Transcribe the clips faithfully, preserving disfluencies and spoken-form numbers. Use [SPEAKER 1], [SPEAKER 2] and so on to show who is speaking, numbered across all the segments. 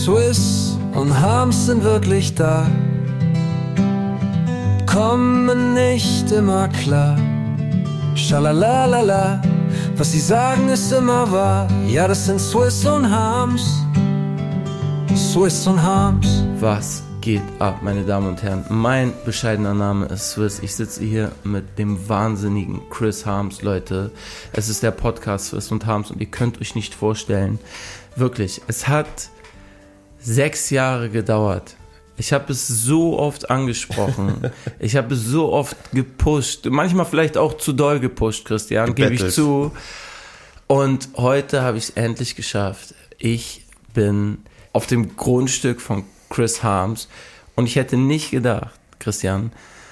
[SPEAKER 1] Swiss und Harms sind wirklich da, kommen nicht immer klar. Schalalalala, was sie sagen ist immer wahr. Ja, das sind Swiss und Harms. Swiss und Harms.
[SPEAKER 2] Was geht ab, meine Damen und Herren? Mein bescheidener Name ist Swiss. Ich sitze hier mit dem wahnsinnigen Chris Harms, Leute. Es ist der Podcast Swiss und Harms und ihr könnt euch nicht vorstellen, wirklich, es hat sechs Jahre gedauert. Ich habe es so oft angesprochen. Ich habe es so oft gepusht. Manchmal vielleicht auch zu doll gepusht, Christian, gebe ich zu. Und heute habe ich es endlich geschafft. Ich bin auf dem Grundstück von Chris Harms und ich hätte nicht gedacht, Christian,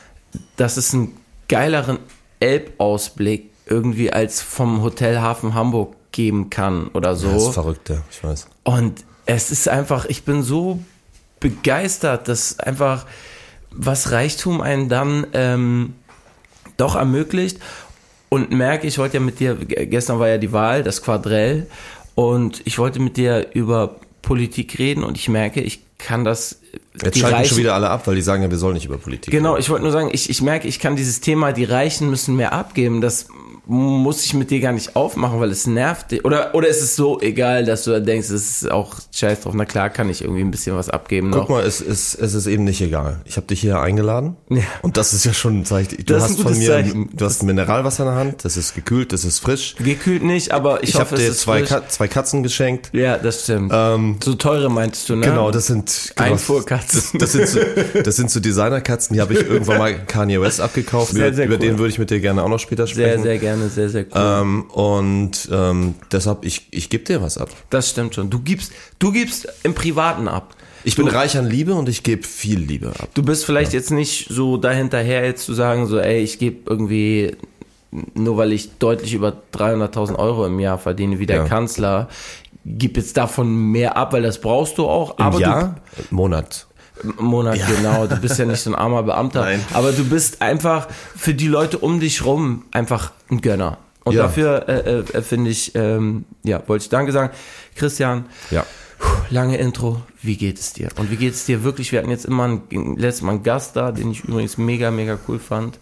[SPEAKER 2] dass es einen geileren Elbausblick irgendwie als vom Hotel Hafen Hamburg geben kann oder so.
[SPEAKER 3] Das ist verrückt, ja, ich weiß.
[SPEAKER 2] Und es ist einfach, ich bin so begeistert, dass einfach was Reichtum einen dann ähm, doch ermöglicht und merke, ich wollte ja mit dir, gestern war ja die Wahl, das Quadrell und ich wollte mit dir über Politik reden und ich merke, ich kann das...
[SPEAKER 3] Jetzt schalten Reichen, schon wieder alle ab, weil die sagen ja, wir sollen nicht über Politik
[SPEAKER 2] Genau,
[SPEAKER 3] reden.
[SPEAKER 2] Ich wollte nur sagen, ich, ich merke, ich kann dieses Thema, die Reichen müssen mehr abgeben, das muss ich mit dir gar nicht aufmachen, weil es nervt dich. Oder, oder ist es so egal, dass du da denkst, es ist auch scheiß drauf, na klar kann ich irgendwie ein bisschen was abgeben
[SPEAKER 3] Guck
[SPEAKER 2] noch.
[SPEAKER 3] mal, es ist, es ist eben nicht egal. Ich habe dich hier eingeladen ja. Und das ist ja schon ein Zeichen. Du
[SPEAKER 2] das
[SPEAKER 3] hast
[SPEAKER 2] ist ein
[SPEAKER 3] von mir,
[SPEAKER 2] Zeichen.
[SPEAKER 3] du hast ein Mineralwasser in der Hand, das ist gekühlt, das ist frisch.
[SPEAKER 2] Gekühlt nicht, aber ich,
[SPEAKER 3] ich
[SPEAKER 2] hoffe,
[SPEAKER 3] hab
[SPEAKER 2] es
[SPEAKER 3] dir
[SPEAKER 2] ist
[SPEAKER 3] zwei,
[SPEAKER 2] frisch.
[SPEAKER 3] Ka- zwei Katzen geschenkt.
[SPEAKER 2] Ja, das stimmt. Ähm, so teure meintest du, ne?
[SPEAKER 3] Genau, das sind genau,
[SPEAKER 2] Einfuhrkatzen.
[SPEAKER 3] Das, das, sind so, das sind so Designerkatzen, die habe ich irgendwann mal Kanye West abgekauft.
[SPEAKER 2] Sehr, sehr
[SPEAKER 3] Über
[SPEAKER 2] cool.
[SPEAKER 3] den würde ich mit dir gerne auch noch später
[SPEAKER 2] Sehr,
[SPEAKER 3] sprechen.
[SPEAKER 2] sehr gerne, sehr, sehr cool.
[SPEAKER 3] Ähm, und ähm, deshalb, ich, ich gebe dir was ab.
[SPEAKER 2] Das stimmt schon. Du gibst, du gibst im Privaten ab.
[SPEAKER 3] Ich bin du, reich an Liebe und ich gebe viel Liebe ab.
[SPEAKER 2] Du bist vielleicht ja. jetzt nicht so dahinterher jetzt zu sagen, so ey, ich gebe irgendwie, nur weil ich deutlich über dreihunderttausend Euro im Jahr verdiene wie der ja. Kanzler, gib jetzt davon mehr ab, weil das brauchst du auch.
[SPEAKER 3] Im
[SPEAKER 2] aber
[SPEAKER 3] Jahr? Du, Monat.
[SPEAKER 2] Monat,
[SPEAKER 3] ja.
[SPEAKER 2] genau. Du bist ja nicht so ein armer Beamter.
[SPEAKER 3] Nein.
[SPEAKER 2] Aber du bist einfach für die Leute um dich rum einfach ein Gönner. Und ja. dafür äh, äh, finde ich, ähm, ja, wollte ich Danke sagen. Christian,
[SPEAKER 3] ja.
[SPEAKER 2] lange Intro, wie geht es dir? Und wie geht es dir wirklich? Wir hatten jetzt immer einen, letztes Mal einen Gast da, den ich übrigens mega, mega cool fand.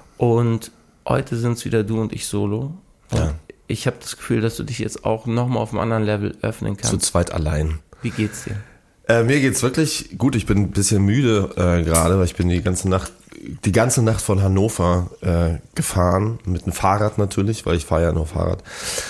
[SPEAKER 2] Und heute sind es wieder du und ich solo. Und ja. ich habe das Gefühl, dass du dich jetzt auch nochmal auf einem anderen Level öffnen kannst.
[SPEAKER 3] Zu zweit allein.
[SPEAKER 2] Wie geht's dir?
[SPEAKER 3] Äh, mir geht's wirklich gut. Ich bin ein bisschen müde äh, gerade, weil ich bin die ganze Nacht die ganze Nacht von Hannover äh, gefahren, mit dem Fahrrad natürlich, weil ich fahre ja nur Fahrrad.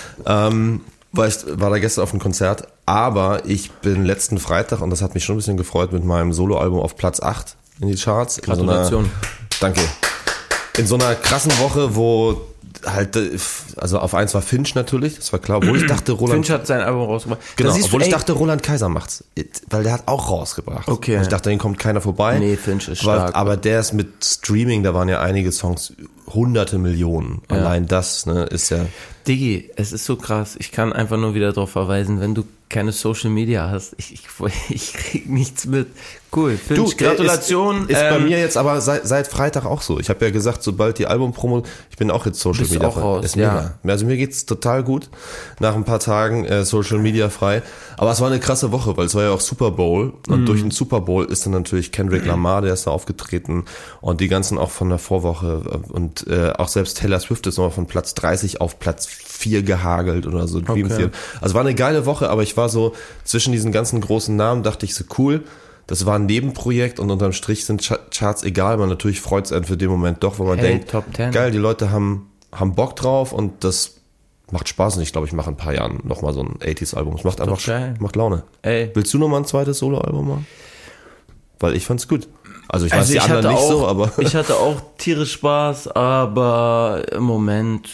[SPEAKER 3] Ähm, war, ich, war da gestern auf einem Konzert, aber ich bin letzten Freitag, und das hat mich schon ein bisschen gefreut, mit meinem Soloalbum auf Platz acht in die Charts.
[SPEAKER 2] Gratulation.
[SPEAKER 3] In so einer, danke. In so einer krassen Woche, wo halt, also auf eins war Finch natürlich, das war klar, obwohl ich dachte, Roland...
[SPEAKER 2] Finch hat sein Album rausgebracht.
[SPEAKER 3] Genau,
[SPEAKER 2] obwohl
[SPEAKER 3] du, ich dachte, Roland Kaiser macht's, weil der hat auch rausgebracht.
[SPEAKER 2] Okay.
[SPEAKER 3] Und ich dachte, den kommt keiner vorbei.
[SPEAKER 2] Nee, Finch ist stark.
[SPEAKER 3] Aber der ist mit Streaming, da waren ja einige Songs, hunderte Millionen. Ja. Allein das, ne, ist ja...
[SPEAKER 2] Diggi, es ist so krass, ich kann einfach nur wieder darauf verweisen, wenn du keine Social Media hast, ich, ich, ich krieg nichts mit. Cool, Finch, du, Gratulation.
[SPEAKER 3] Ist, ist
[SPEAKER 2] ähm,
[SPEAKER 3] bei mir jetzt aber seit, seit Freitag auch so. Ich habe ja gesagt, sobald die Albumpromo, ich bin auch jetzt Social
[SPEAKER 2] bist
[SPEAKER 3] Media
[SPEAKER 2] auch
[SPEAKER 3] frei.
[SPEAKER 2] raus,
[SPEAKER 3] ist
[SPEAKER 2] ja.
[SPEAKER 3] mega. Also mir geht's total gut nach ein paar Tagen äh, Social Media frei. Aber es war eine krasse Woche, weil es war ja auch Super Bowl und mm. durch den Super Bowl ist dann natürlich Kendrick Lamar, der ist da aufgetreten und die ganzen auch von der Vorwoche und äh, auch selbst Taylor Swift ist nochmal von Platz dreißig auf Platz vier gehagelt oder so.
[SPEAKER 2] Okay.
[SPEAKER 3] Also war eine geile Woche, aber ich war so zwischen diesen ganzen großen Namen, dachte ich so cool. Das war ein Nebenprojekt und unterm Strich sind Charts egal, aber natürlich freut es einen für den Moment doch, wo man
[SPEAKER 2] hey,
[SPEAKER 3] denkt,
[SPEAKER 2] Top Ten.
[SPEAKER 3] Geil, die Leute haben, haben Bock drauf und das macht Spaß und ich glaube, ich mache in ein paar Jahren nochmal so ein achtziger-Album. Es macht einfach
[SPEAKER 2] geil.
[SPEAKER 3] macht Laune.
[SPEAKER 2] Ey.
[SPEAKER 3] Willst du nochmal ein zweites Soloalbum machen? Weil ich fand's gut. Also ich weiß
[SPEAKER 2] also
[SPEAKER 3] die
[SPEAKER 2] ich
[SPEAKER 3] anderen nicht
[SPEAKER 2] auch,
[SPEAKER 3] so, aber...
[SPEAKER 2] Ich hatte auch tierisch Spaß, aber im Moment...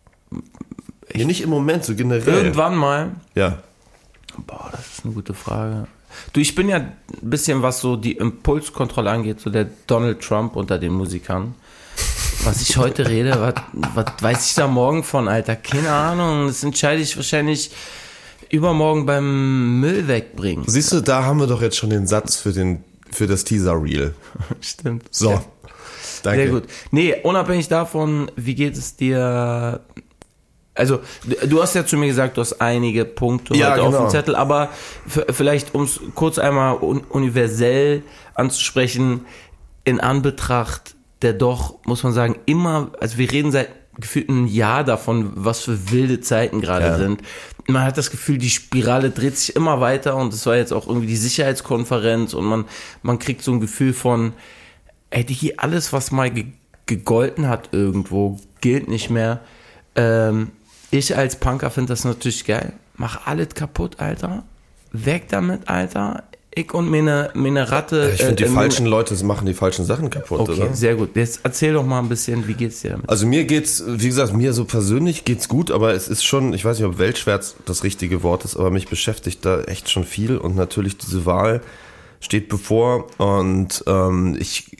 [SPEAKER 3] Ja, nicht im Moment, so generell.
[SPEAKER 2] Irgendwann mal...
[SPEAKER 3] Ja.
[SPEAKER 2] Boah, das ist eine gute Frage. Du, ich bin ja ein bisschen, was so die Impulskontrolle angeht, so der Donald Trump unter den Musikern. Was ich heute rede, was, was weiß ich da morgen von, Alter? Keine Ahnung, das entscheide ich wahrscheinlich übermorgen beim Müll wegbringen.
[SPEAKER 3] Siehst du, da haben wir doch jetzt schon den Satz für den für das Teaser-Reel.
[SPEAKER 2] Stimmt.
[SPEAKER 3] So,
[SPEAKER 2] ja.
[SPEAKER 3] Danke.
[SPEAKER 2] Sehr gut. Nee, unabhängig davon, wie geht es dir Also, du hast ja zu mir gesagt, du hast einige Punkte
[SPEAKER 3] ja,
[SPEAKER 2] heute
[SPEAKER 3] genau.
[SPEAKER 2] auf dem Zettel, aber f- vielleicht, um es kurz einmal un- universell anzusprechen, in Anbetracht der doch, muss man sagen, immer, also wir reden seit gefühlt einem Jahr davon, was für wilde Zeiten gerade
[SPEAKER 3] ja.
[SPEAKER 2] sind. Man hat das Gefühl, die Spirale dreht sich immer weiter und es war jetzt auch irgendwie die Sicherheitskonferenz und man, man kriegt so ein Gefühl von, ey, Digi, alles, was mal ge- gegolten hat irgendwo, gilt nicht mehr. Ähm, ich als Punker finde das natürlich geil. Mach alles kaputt, Alter. Weg damit, Alter. Ich und meine, meine Ratte.
[SPEAKER 3] Ich finde, die
[SPEAKER 2] äh,
[SPEAKER 3] falschen Leute machen die falschen Sachen kaputt,
[SPEAKER 2] Okay,
[SPEAKER 3] oder?
[SPEAKER 2] sehr gut. Jetzt erzähl doch mal ein bisschen, wie geht's dir damit?
[SPEAKER 3] Also mir geht's, wie gesagt, mir so persönlich geht's gut, aber es ist schon, ich weiß nicht, ob Weltschmerz das richtige Wort ist, aber mich beschäftigt da echt schon viel und natürlich diese Wahl steht bevor und ähm, ich,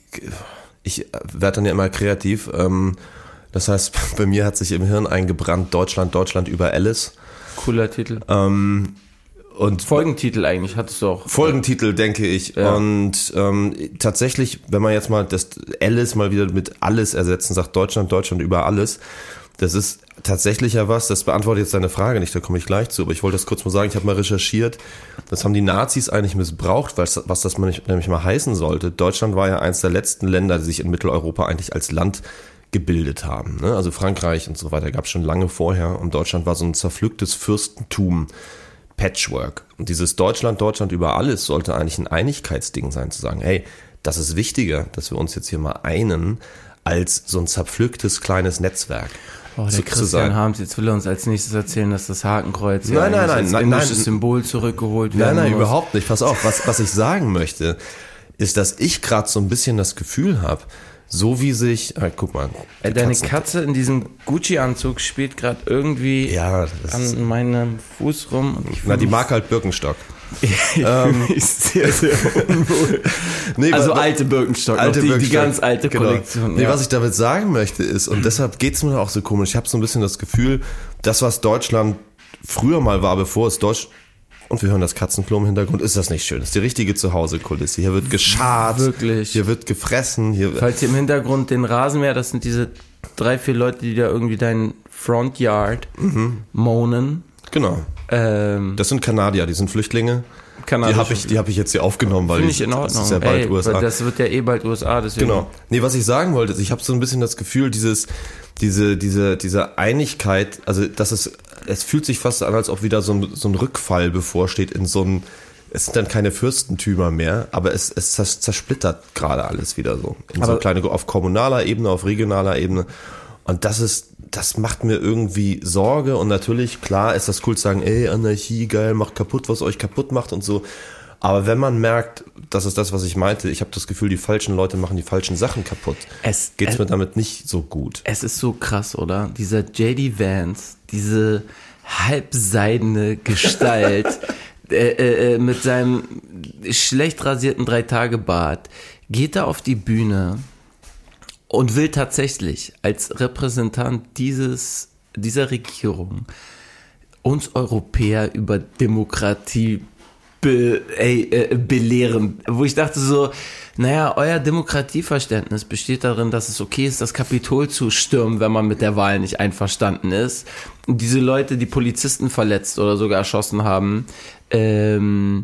[SPEAKER 3] ich werde dann ja immer kreativ. Ähm, das heißt, bei mir hat sich im Hirn eingebrannt Deutschland, Deutschland über Alice.
[SPEAKER 2] Cooler Titel.
[SPEAKER 3] Ähm, Und
[SPEAKER 2] Folgentitel eigentlich, hattest du auch.
[SPEAKER 3] Folgentitel, denke ich.
[SPEAKER 2] Ja.
[SPEAKER 3] Und ähm, tatsächlich, wenn man jetzt mal das Alice mal wieder mit alles ersetzen, sagt Deutschland, Deutschland über alles, das ist tatsächlich ja was, das beantwortet jetzt deine Frage nicht, da komme ich gleich zu, aber ich wollte das kurz mal sagen, ich habe mal recherchiert, das haben die Nazis eigentlich missbraucht, was, was das nämlich mal heißen sollte. Deutschland war ja eins der letzten Länder, die sich in Mitteleuropa eigentlich als Land gebildet haben. Ne? Also Frankreich und so weiter gab es schon lange vorher und Deutschland war so ein zerpflücktes Fürstentum, Patchwork. Und dieses Deutschland, Deutschland über alles sollte eigentlich ein Einigkeitsding sein, zu sagen, hey, das ist wichtiger, dass wir uns jetzt hier mal einen, als so ein zerpflücktes kleines Netzwerk.
[SPEAKER 2] Oh, der
[SPEAKER 3] zu,
[SPEAKER 2] Christian
[SPEAKER 3] zu sein.
[SPEAKER 2] Harms, jetzt will er uns als nächstes erzählen, dass das Hakenkreuz
[SPEAKER 3] Nein,
[SPEAKER 2] ja
[SPEAKER 3] nein,
[SPEAKER 2] eigentlich
[SPEAKER 3] nein,
[SPEAKER 2] als
[SPEAKER 3] nein,
[SPEAKER 2] indisches
[SPEAKER 3] nein.
[SPEAKER 2] Symbol zurückgeholt
[SPEAKER 3] Nein,
[SPEAKER 2] werden
[SPEAKER 3] nein,
[SPEAKER 2] muss.
[SPEAKER 3] überhaupt nicht. Pass auf, was, was ich sagen möchte, ist, dass ich gerade so ein bisschen das Gefühl habe, so wie sich, äh, guck mal.
[SPEAKER 2] Äh,
[SPEAKER 3] die
[SPEAKER 2] Deine
[SPEAKER 3] Katzen-
[SPEAKER 2] Katze in diesem Gucci-Anzug spielt gerade irgendwie
[SPEAKER 3] Ja, das ist,
[SPEAKER 2] an meinem Fuß rum. Und ich
[SPEAKER 3] na, die
[SPEAKER 2] fühl
[SPEAKER 3] mag halt Birkenstock.
[SPEAKER 2] mich- ich fühl mich sehr, sehr unwohl.
[SPEAKER 3] Nee,
[SPEAKER 2] Also
[SPEAKER 3] wa- wa-
[SPEAKER 2] alte Birkenstock,
[SPEAKER 3] alte
[SPEAKER 2] noch die, die
[SPEAKER 3] Birkenstock,
[SPEAKER 2] ganz alte
[SPEAKER 3] genau.
[SPEAKER 2] Kollektion.
[SPEAKER 3] Nee,
[SPEAKER 2] ja.
[SPEAKER 3] was ich damit sagen möchte ist, und deshalb geht's mir auch so komisch, ich habe so ein bisschen das Gefühl, das, was Deutschland früher mal war, bevor es Deutsch... Und wir hören das Katzenklo im Hintergrund. Ist das nicht schön? Das ist die richtige Zuhause-Kulisse. Hier wird geschart.
[SPEAKER 2] Wirklich.
[SPEAKER 3] Hier wird gefressen. Hier
[SPEAKER 2] Falls ihr im Hintergrund den Rasenmäher, das sind diese drei, vier Leute, die da irgendwie deinen Frontyard
[SPEAKER 3] Mhm.
[SPEAKER 2] moanen.
[SPEAKER 3] Genau.
[SPEAKER 2] Ähm,
[SPEAKER 3] Das sind Kanadier, die sind Flüchtlinge. Die
[SPEAKER 2] Kanadische
[SPEAKER 3] habe ich, die hab ich jetzt hier aufgenommen, weil
[SPEAKER 2] Finde
[SPEAKER 3] ich,
[SPEAKER 2] ich in Ordnung.
[SPEAKER 3] das ist ja bald
[SPEAKER 2] Ey,
[SPEAKER 3] U S A.
[SPEAKER 2] weil das wird ja eh bald U S A, deswegen.
[SPEAKER 3] Genau. Nee, was ich sagen wollte, ist, ich habe so ein bisschen das Gefühl, dieses, diese, diese, diese Einigkeit, also das ist, es fühlt sich fast an, als ob wieder so ein, so ein Rückfall bevorsteht in so ein, es sind dann keine Fürstentümer mehr, aber es, es zers- zersplittert gerade alles wieder so. In so
[SPEAKER 2] Aber-
[SPEAKER 3] eine kleine, auf kommunaler Ebene, auf regionaler Ebene. Und das ist, das macht mir irgendwie Sorge und natürlich, klar ist das cool zu sagen, ey, Anarchie, geil, macht kaputt, was euch kaputt macht und so. Aber wenn man merkt, das ist das, was ich meinte, ich habe das Gefühl, die falschen Leute machen die falschen Sachen kaputt,
[SPEAKER 2] Es,
[SPEAKER 3] geht's
[SPEAKER 2] es,
[SPEAKER 3] mir damit nicht so gut.
[SPEAKER 2] es ist so krass, oder? Dieser J D Vance, diese halbseidene Gestalt äh, äh, mit seinem schlecht rasierten Drei-Tage-Bart, geht da auf die Bühne und will tatsächlich als Repräsentant dieses, dieser Regierung uns Europäer über Demokratie be, ey, äh, belehren. Wo ich dachte so, naja, euer Demokratieverständnis besteht darin, dass es okay ist, das Kapitol zu stürmen, wenn man mit der Wahl nicht einverstanden ist. Und diese Leute, die Polizisten verletzt oder sogar erschossen haben, ähm,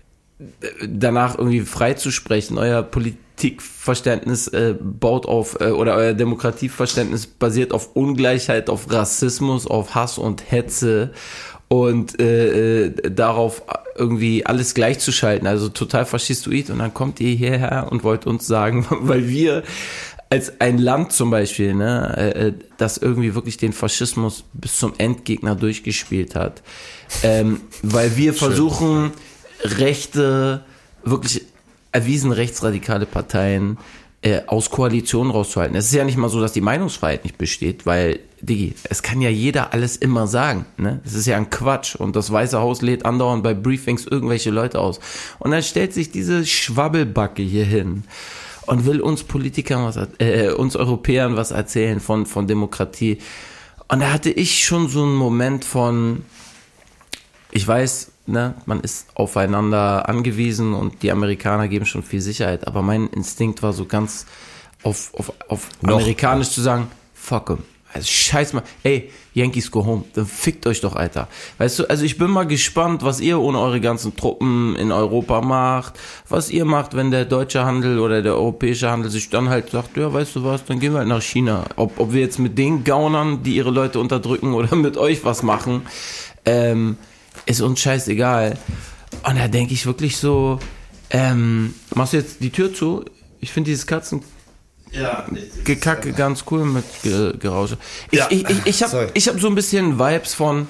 [SPEAKER 2] danach irgendwie freizusprechen. Euer Politikverständnis äh, baut auf, äh, oder euer Demokratieverständnis basiert auf Ungleichheit, auf Rassismus, auf Hass und Hetze und äh, äh, darauf irgendwie alles gleichzuschalten, also total faschistoid. Und dann kommt ihr hierher und wollt uns sagen, weil wir als ein Land zum Beispiel, ne, äh, das irgendwie wirklich den Faschismus bis zum Endgegner durchgespielt hat, ähm, weil wir versuchen, rechte, wirklich erwiesen rechtsradikale Parteien äh, aus Koalitionen rauszuhalten. Es ist ja nicht mal so, dass die Meinungsfreiheit nicht besteht, weil, Digi, es kann ja jeder alles immer sagen. Ne? Es ist ja ein Quatsch und das Weiße Haus lädt andauernd bei Briefings irgendwelche Leute aus. Und dann stellt sich diese Schwabbelbacke hier hin und will uns Politikern was, äh, uns Europäern was erzählen von, von Demokratie. Und da hatte ich schon so einen Moment von, ich weiß, ne, man ist aufeinander angewiesen und die Amerikaner geben schon viel Sicherheit, aber mein Instinkt war so ganz auf, auf, auf
[SPEAKER 3] Noch.
[SPEAKER 2] amerikanisch zu sagen, fuck 'em. Also scheiß mal, ey, Yankees go home, dann fickt euch doch, Alter. Weißt du, also ich bin mal gespannt, was ihr ohne eure ganzen Truppen in Europa macht, was ihr macht, wenn der deutsche Handel oder der europäische Handel sich dann halt sagt, ja, weißt du was, dann gehen wir halt nach China. Ob, ob wir jetzt mit den Gaunern, die ihre Leute unterdrücken, oder mit euch was machen, ähm, ist uns scheißegal. Und da denke ich wirklich so, ähm, machst du jetzt die Tür zu? Ich finde dieses Katzen...
[SPEAKER 3] Ja,
[SPEAKER 2] Gekacke ganz cool mit Ge- Gerausche. Ich,
[SPEAKER 3] Ja,
[SPEAKER 2] ich, ich, ich habe
[SPEAKER 3] sorry.
[SPEAKER 2] ich hab so ein bisschen Vibes von,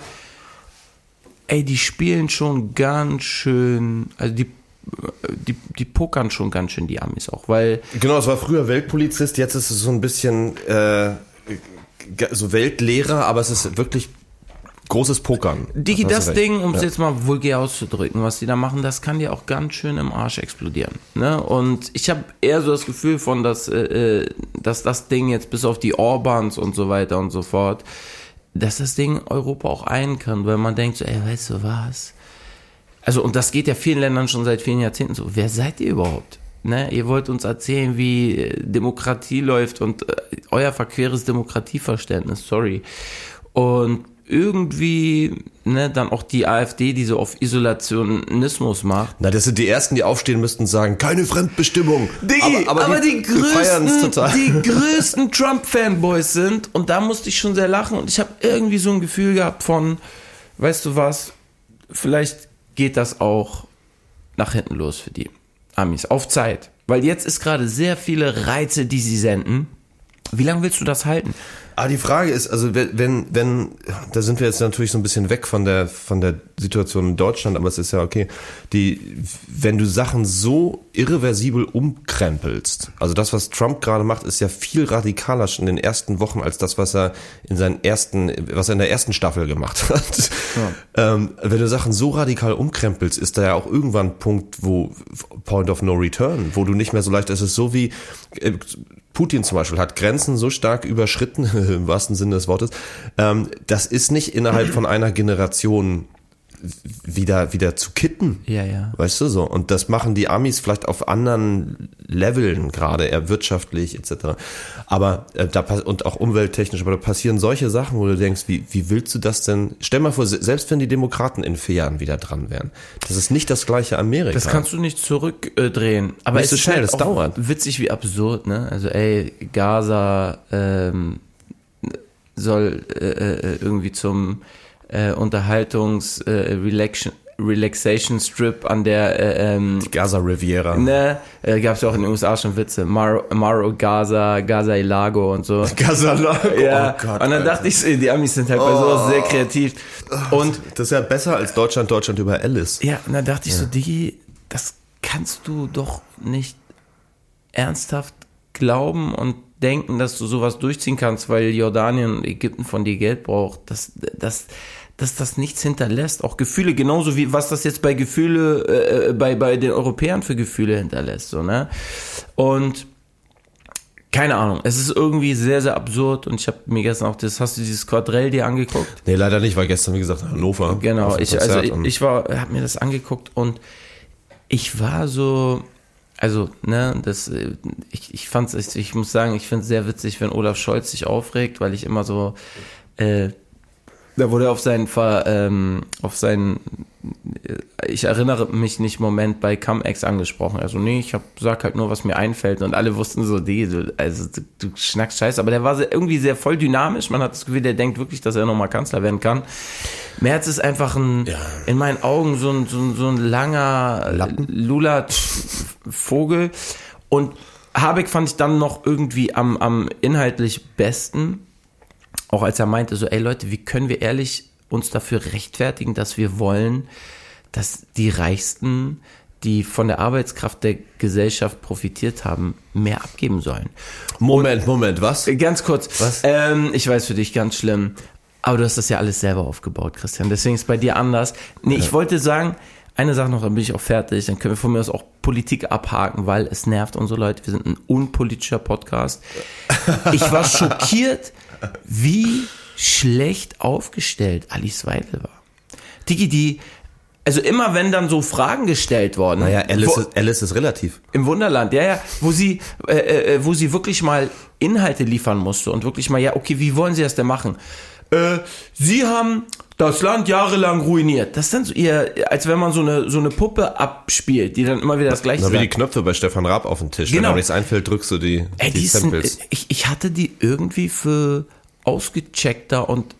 [SPEAKER 2] ey, die spielen schon ganz schön, also die, die, die pokern schon ganz schön, die Amis auch, weil...
[SPEAKER 3] Genau, es war früher Weltpolizist, jetzt ist es so ein bisschen äh, so Weltlehrer, aber es ist wirklich großes Pokern.
[SPEAKER 2] Digi,
[SPEAKER 3] Hast du
[SPEAKER 2] das
[SPEAKER 3] recht.
[SPEAKER 2] Ding, um es
[SPEAKER 3] Ja.
[SPEAKER 2] jetzt mal vulgär auszudrücken, was die da machen, das kann dir auch ganz schön im Arsch explodieren. Ne? Und ich habe eher so das Gefühl von, dass, äh, dass das Ding jetzt bis auf die Orbans und so weiter und so fort, dass das Ding Europa auch ein kann, weil man denkt so, ey, weißt du was? Also, und das geht ja vielen Ländern schon seit vielen Jahrzehnten so. Wer seid ihr überhaupt? Ne? Ihr wollt uns erzählen, wie Demokratie läuft und äh, euer verqueres Demokratieverständnis, sorry. Und irgendwie, ne, dann auch die AfD, die so auf Isolationismus macht.
[SPEAKER 3] Na, das sind die Ersten, die aufstehen müssten und sagen, keine Fremdbestimmung.
[SPEAKER 2] Digi, aber, aber die, die größten,
[SPEAKER 3] total.
[SPEAKER 2] die größten Trump-Fanboys sind, und da musste ich schon sehr lachen, und ich habe irgendwie so ein Gefühl gehabt von, weißt du was, vielleicht geht das auch nach hinten los für die Amis, auf Zeit. Weil jetzt ist gerade sehr viele Reize, die sie senden. Wie lange willst du das halten?
[SPEAKER 3] Ah, die Frage ist, also wenn, wenn, da sind wir jetzt natürlich so ein bisschen weg von der, von der Situation in Deutschland, aber es ist ja okay, die, wenn du Sachen so irreversibel umkrempelst, also das, was Trump gerade macht, ist ja viel radikaler schon in den ersten Wochen als das, was er in seinen ersten, was er in der ersten Staffel gemacht hat. Ja. Ähm, wenn du Sachen so radikal umkrempelst, ist da ja auch irgendwann ein Punkt, wo, Point of No Return, wo du nicht mehr so leicht, es ist so wie, äh, Putin zum Beispiel hat Grenzen so stark überschritten, im wahrsten Sinne des Wortes, ähm, das ist nicht innerhalb von einer Generation wieder, wieder zu kitten.
[SPEAKER 2] Ja, ja.
[SPEAKER 3] Weißt du so? Und das machen die Amis vielleicht auf anderen Leveln, gerade eher wirtschaftlich et cetera. Aber äh, da pass- und auch umwelttechnisch, aber da passieren solche Sachen, wo du denkst, wie, wie willst du das denn? Stell mal vor, se- selbst wenn die Demokraten in vier Jahren wieder dran wären, das ist nicht das gleiche Amerika.
[SPEAKER 2] Das kannst du nicht zurückdrehen. Aber
[SPEAKER 3] Nicht
[SPEAKER 2] es
[SPEAKER 3] so
[SPEAKER 2] ist
[SPEAKER 3] schnell,
[SPEAKER 2] halt
[SPEAKER 3] das
[SPEAKER 2] auch
[SPEAKER 3] dauert.
[SPEAKER 2] witzig, wie absurd, ne? Also ey, Gaza ähm, soll äh, äh, irgendwie zum äh, Unterhaltungs äh, Relaxation, Relaxation Strip an der äh, ähm,
[SPEAKER 3] Gaza Riviera.
[SPEAKER 2] ne, äh, gab es ja auch in den U S A schon Witze, Mar- Maro Gaza, Gaza Ilago und so.
[SPEAKER 3] Gaza Lago.
[SPEAKER 2] Ja,
[SPEAKER 3] Oh Gott,
[SPEAKER 2] und dann
[SPEAKER 3] Alter.
[SPEAKER 2] dachte ich, die Amis sind halt bei sowas sehr kreativ. Und
[SPEAKER 3] Das ist ja besser als Deutschland, Deutschland über Alice.
[SPEAKER 2] ja, und dann dachte ich so, Digi, das kannst du doch nicht ernsthaft glauben und denken, dass du sowas durchziehen kannst, weil Jordanien und Ägypten von dir Geld braucht, dass, dass, dass das nichts hinterlässt. Auch Gefühle, genauso wie was das jetzt bei Gefühle, äh, bei, bei den Europäern für Gefühle hinterlässt, so, ne? Und keine Ahnung, es ist irgendwie sehr, sehr absurd, und ich habe mir gestern auch das, hast du dieses Quadrell dir angeguckt?
[SPEAKER 3] Nee, leider nicht, weil gestern, wie gesagt, in Hannover.
[SPEAKER 2] Genau,
[SPEAKER 3] auf dem
[SPEAKER 2] ich, also
[SPEAKER 3] Konzert
[SPEAKER 2] ich,
[SPEAKER 3] und-
[SPEAKER 2] ich war, habe mir das angeguckt, und ich war so, also, ne, das, äh, ich, ich fand's, ich, ich muss sagen, ich finde es sehr witzig, wenn Olaf Scholz sich aufregt, weil ich immer so, äh, da wurde auf seinen, Ver, ähm, auf seinen, äh, ich erinnere mich nicht, Moment bei Cum-Ex angesprochen. Also nee, ich hab, sag halt nur, was mir einfällt, und alle wussten so, die, du, also du, du schnackst Scheiße. Aber der war sehr, irgendwie sehr voll dynamisch. Man hat das Gefühl, der denkt wirklich, dass er nochmal Kanzler werden kann. Merz ist einfach ein,
[SPEAKER 3] Ja.
[SPEAKER 2] in meinen Augen so ein, so ein, so ein langer Lulat-Vogel. Und Habeck fand ich dann noch irgendwie am, am inhaltlich besten. Auch als er meinte so, ey Leute, wie können wir ehrlich uns dafür rechtfertigen, dass wir wollen, dass die Reichsten, die von der Arbeitskraft der Gesellschaft profitiert haben, mehr abgeben sollen.
[SPEAKER 3] Moment, Moment, was?
[SPEAKER 2] Ganz kurz,
[SPEAKER 3] Was?
[SPEAKER 2] Ähm, ich weiß, für dich ganz schlimm, aber du hast das ja alles selber aufgebaut, Christian, deswegen ist es bei dir anders. Nee, ich wollte sagen, eine Sache noch, dann bin ich auch fertig, dann können wir von mir aus auch Politik abhaken, weil es nervt unsere Leute, wir sind ein unpolitischer Podcast. Ich war schockiert, wie schlecht aufgestellt Alice Weidel war. Digi, die, also immer wenn dann so Fragen gestellt worden.
[SPEAKER 3] Naja, Alice,
[SPEAKER 2] wo,
[SPEAKER 3] ist, Alice ist relativ.
[SPEAKER 2] Im Wunderland, ja, ja, wo sie, äh, äh, wo sie wirklich mal Inhalte liefern musste und wirklich mal, ja, okay, wie wollen sie das denn machen? Äh, sie haben das Land jahrelang ruiniert. Das ist dann so ihr, als wenn man so eine, so eine Puppe abspielt, die dann immer wieder das Gleiche
[SPEAKER 3] Na,
[SPEAKER 2] sagt.
[SPEAKER 3] wie die Knöpfe bei Stefan Raab auf dem Tisch.
[SPEAKER 2] Genau.
[SPEAKER 3] Wenn dir nichts einfällt, drückst du die,
[SPEAKER 2] Ey,
[SPEAKER 3] die
[SPEAKER 2] die ist
[SPEAKER 3] Samples.
[SPEAKER 2] ein, ich, ich hatte die irgendwie für ausgecheckter und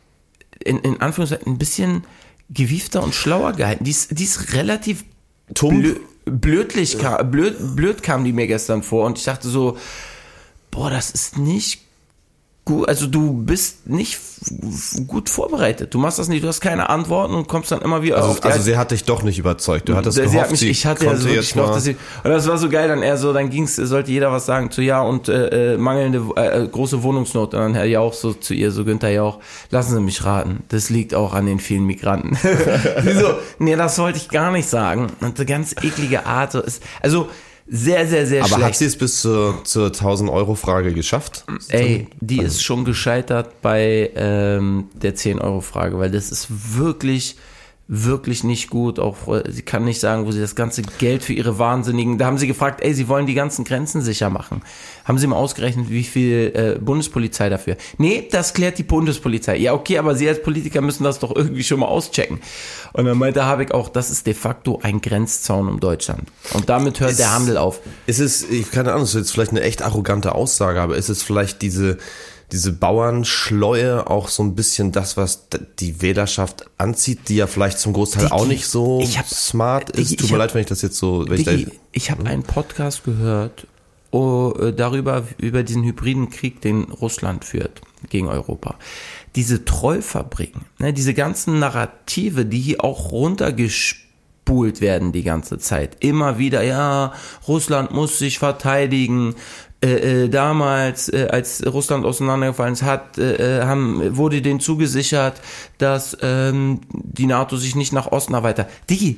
[SPEAKER 2] in, in Anführungszeichen ein bisschen gewiefter und schlauer gehalten. Die ist, die ist relativ blö, blödlich, kam, blöd, blöd kam die mir gestern vor und ich dachte so, boah, das ist nicht gut, also du bist nicht f- gut vorbereitet. Du machst das nicht, du hast keine Antworten und kommst dann immer wieder
[SPEAKER 3] Also,
[SPEAKER 2] auf die
[SPEAKER 3] also sie hat dich doch nicht überzeugt. Du hattest
[SPEAKER 2] sie
[SPEAKER 3] gehofft,
[SPEAKER 2] hat mich,
[SPEAKER 3] sie
[SPEAKER 2] ich hatte ja
[SPEAKER 3] konnte
[SPEAKER 2] so wirklich
[SPEAKER 3] jetzt
[SPEAKER 2] gehofft,
[SPEAKER 3] mal...
[SPEAKER 2] dass sie, und das war so geil, dann eher so, dann ging's, sollte jeder was sagen zu ja und äh, mangelnde, äh, große Wohnungsnot und dann Herr Jauch so zu ihr, so Günther Jauch, lassen Sie mich raten, das liegt auch an den vielen Migranten. Sie so, nee, das wollte ich gar nicht sagen. Und eine ganz eklige Art, so ist, also sehr, sehr, sehr
[SPEAKER 3] Aber
[SPEAKER 2] schlecht.
[SPEAKER 3] hat sie es bis zur, zur tausend-Euro-Frage geschafft?
[SPEAKER 2] Ey, die ist schon gescheitert bei ähm, der zehn-Euro-Frage, weil das ist wirklich, wirklich nicht gut. Auch äh, sie kann nicht sagen, wo sie das ganze Geld für ihre Wahnsinnigen... Da haben sie gefragt, ey, sie wollen die ganzen Grenzen sicher machen. Haben sie mal ausgerechnet, wie viel äh, Bundespolizei dafür? Nee, das klärt die Bundespolizei. Ja, okay, aber sie als Politiker müssen das doch irgendwie schon mal auschecken. Und dann meinte Habeck auch, das ist de facto ein Grenzzaun um Deutschland. Und damit hört
[SPEAKER 3] Ist-
[SPEAKER 2] der Handel auf.
[SPEAKER 3] Ist es, ich keine Ahnung, das ist jetzt vielleicht eine echt arrogante Aussage, aber ist es vielleicht diese, diese Bauernschleue auch so ein bisschen das, was d- die Wählerschaft anzieht, die ja vielleicht zum Großteil
[SPEAKER 2] Digi,
[SPEAKER 3] auch nicht so
[SPEAKER 2] ich hab-
[SPEAKER 3] smart ist?
[SPEAKER 2] Digi,
[SPEAKER 3] Tut
[SPEAKER 2] ich
[SPEAKER 3] mir
[SPEAKER 2] hab-
[SPEAKER 3] leid, wenn ich das jetzt so... Wenn ich
[SPEAKER 2] Digi,
[SPEAKER 3] da,
[SPEAKER 2] ich habe einen Podcast gehört oh, äh, darüber, über diesen hybriden Krieg, den Russland führt gegen Europa. Diese Trollfabriken, ne, diese ganzen Narrative, die hier auch runtergespult werden die ganze Zeit. Immer wieder, ja, Russland muss sich verteidigen. Äh, äh, damals, äh, als Russland auseinandergefallen ist, hat, äh, haben, wurde denen zugesichert, dass ähm, die NATO sich nicht nach Osten erweitert. Digi,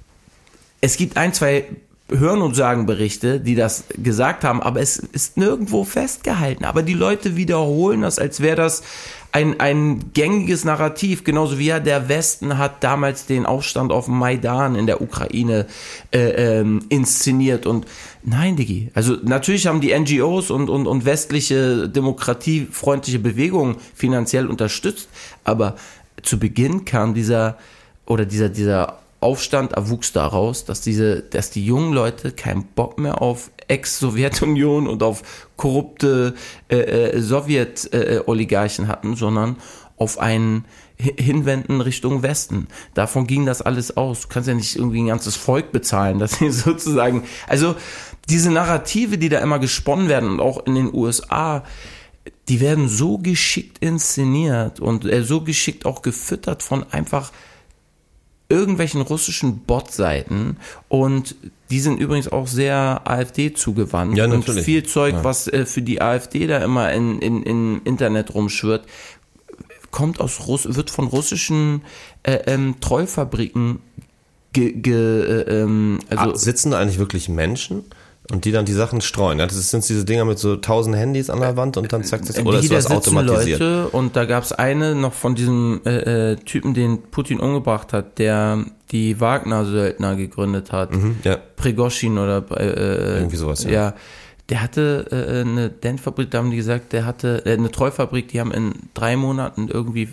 [SPEAKER 2] es gibt ein, zwei Hören- und Sagen-Berichte, die das gesagt haben, aber es ist nirgendwo festgehalten. Aber die Leute wiederholen das, als wäre das ein, ein gängiges Narrativ. Genauso wie ja, der Westen hat damals den Aufstand auf dem Maidan in der Ukraine äh, ähm, inszeniert. Und nein, Digi, also natürlich haben die N G Os und, und, und westliche demokratiefreundliche Bewegungen finanziell unterstützt. Aber zu Beginn kam dieser, oder dieser, dieser Aufstand erwuchs daraus, dass diese, dass die jungen Leute keinen Bock mehr auf Ex-Sowjetunion und auf korrupte äh, äh, Sowjet-Oligarchen äh, hatten, sondern auf ein Hinwenden Richtung Westen. Davon ging das alles aus. Du kannst ja nicht irgendwie ein ganzes Volk bezahlen, dass sie sozusagen, also diese Narrative, die da immer gesponnen werden und auch in den U S A, die werden so geschickt inszeniert und äh, so geschickt auch gefüttert von einfach irgendwelchen russischen Bot-Seiten und die sind übrigens auch sehr AfD zugewandt
[SPEAKER 3] Ja,
[SPEAKER 2] und
[SPEAKER 3] natürlich.
[SPEAKER 2] viel Zeug,
[SPEAKER 3] Ja.
[SPEAKER 2] was äh, für die AfD da immer in, in, in Internet rumschwirrt, kommt aus Russ wird von russischen äh, ähm, Trollfabriken ge, ge, äh, ähm, also
[SPEAKER 3] ah, sitzen da eigentlich wirklich Menschen? Und die dann die Sachen streuen. Ja, das sind diese Dinger mit so tausend Handys an der Wand und dann zack, zack, oder
[SPEAKER 2] die,
[SPEAKER 3] ist
[SPEAKER 2] da
[SPEAKER 3] das
[SPEAKER 2] sitzen
[SPEAKER 3] automatisiert?
[SPEAKER 2] Leute und da gab es eine noch von diesem äh, äh, Typen, den Putin umgebracht hat, der die Wagner-Söldner gegründet hat.
[SPEAKER 3] Mhm, ja.
[SPEAKER 2] Prigozhin oder äh,
[SPEAKER 3] Irgendwie sowas, ja.
[SPEAKER 2] ja. Der hatte äh, eine Dent-Fabrik, da haben die gesagt, der hatte äh, eine Trollfabrik, die haben in drei Monaten irgendwie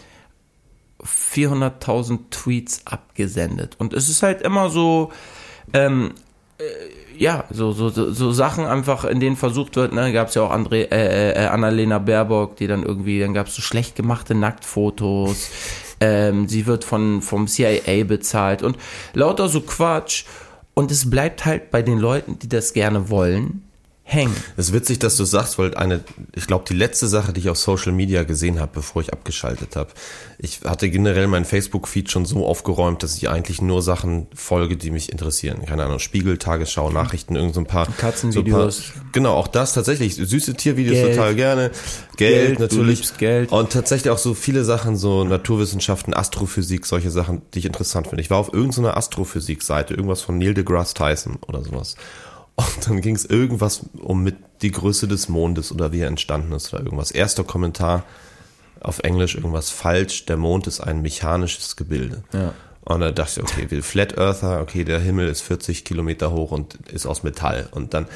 [SPEAKER 2] vierhunderttausend Tweets abgesendet. Und es ist halt immer so, ähm, äh, ja, so, so, so, so Sachen einfach, in denen versucht wird, ne, gab es ja auch André, äh, äh, Annalena Baerbock, die dann irgendwie, dann gab es so schlecht gemachte Nacktfotos, ähm, sie wird von, vom C I A bezahlt und lauter so Quatsch und es bleibt halt bei den Leuten, die das gerne wollen, hängen.
[SPEAKER 3] Es ist witzig, dass du sagst, weil eine, ich glaube, die letzte Sache, die ich auf Social Media gesehen habe, bevor ich abgeschaltet habe, ich hatte generell meinen Facebook-Feed schon so aufgeräumt, dass ich eigentlich nur Sachen folge, die mich interessieren. Keine Ahnung, Spiegel, Tagesschau, Nachrichten, irgend so ein paar
[SPEAKER 2] Katzenvideos.
[SPEAKER 3] So ein paar, genau, auch das tatsächlich. Süße Tiervideos
[SPEAKER 2] Geld.
[SPEAKER 3] total gerne. Geld,
[SPEAKER 2] Geld, du
[SPEAKER 3] natürlich.
[SPEAKER 2] liebst Geld.
[SPEAKER 3] Und tatsächlich auch so viele Sachen, so Naturwissenschaften, Astrophysik, solche Sachen, die ich interessant finde. Ich war auf irgendeiner Astrophysik-Seite, irgendwas von Neil deGrasse Tyson oder sowas. Und dann ging es irgendwas um mit die Größe des Mondes oder wie er entstanden ist oder irgendwas. Erster Kommentar auf Englisch, irgendwas falsch, der Mond ist ein mechanisches Gebilde.
[SPEAKER 2] Ja.
[SPEAKER 3] Und dann dachte ich, okay, will Flat Earther, okay, der Himmel ist vierzig Kilometer hoch und ist aus Metall. Und dann,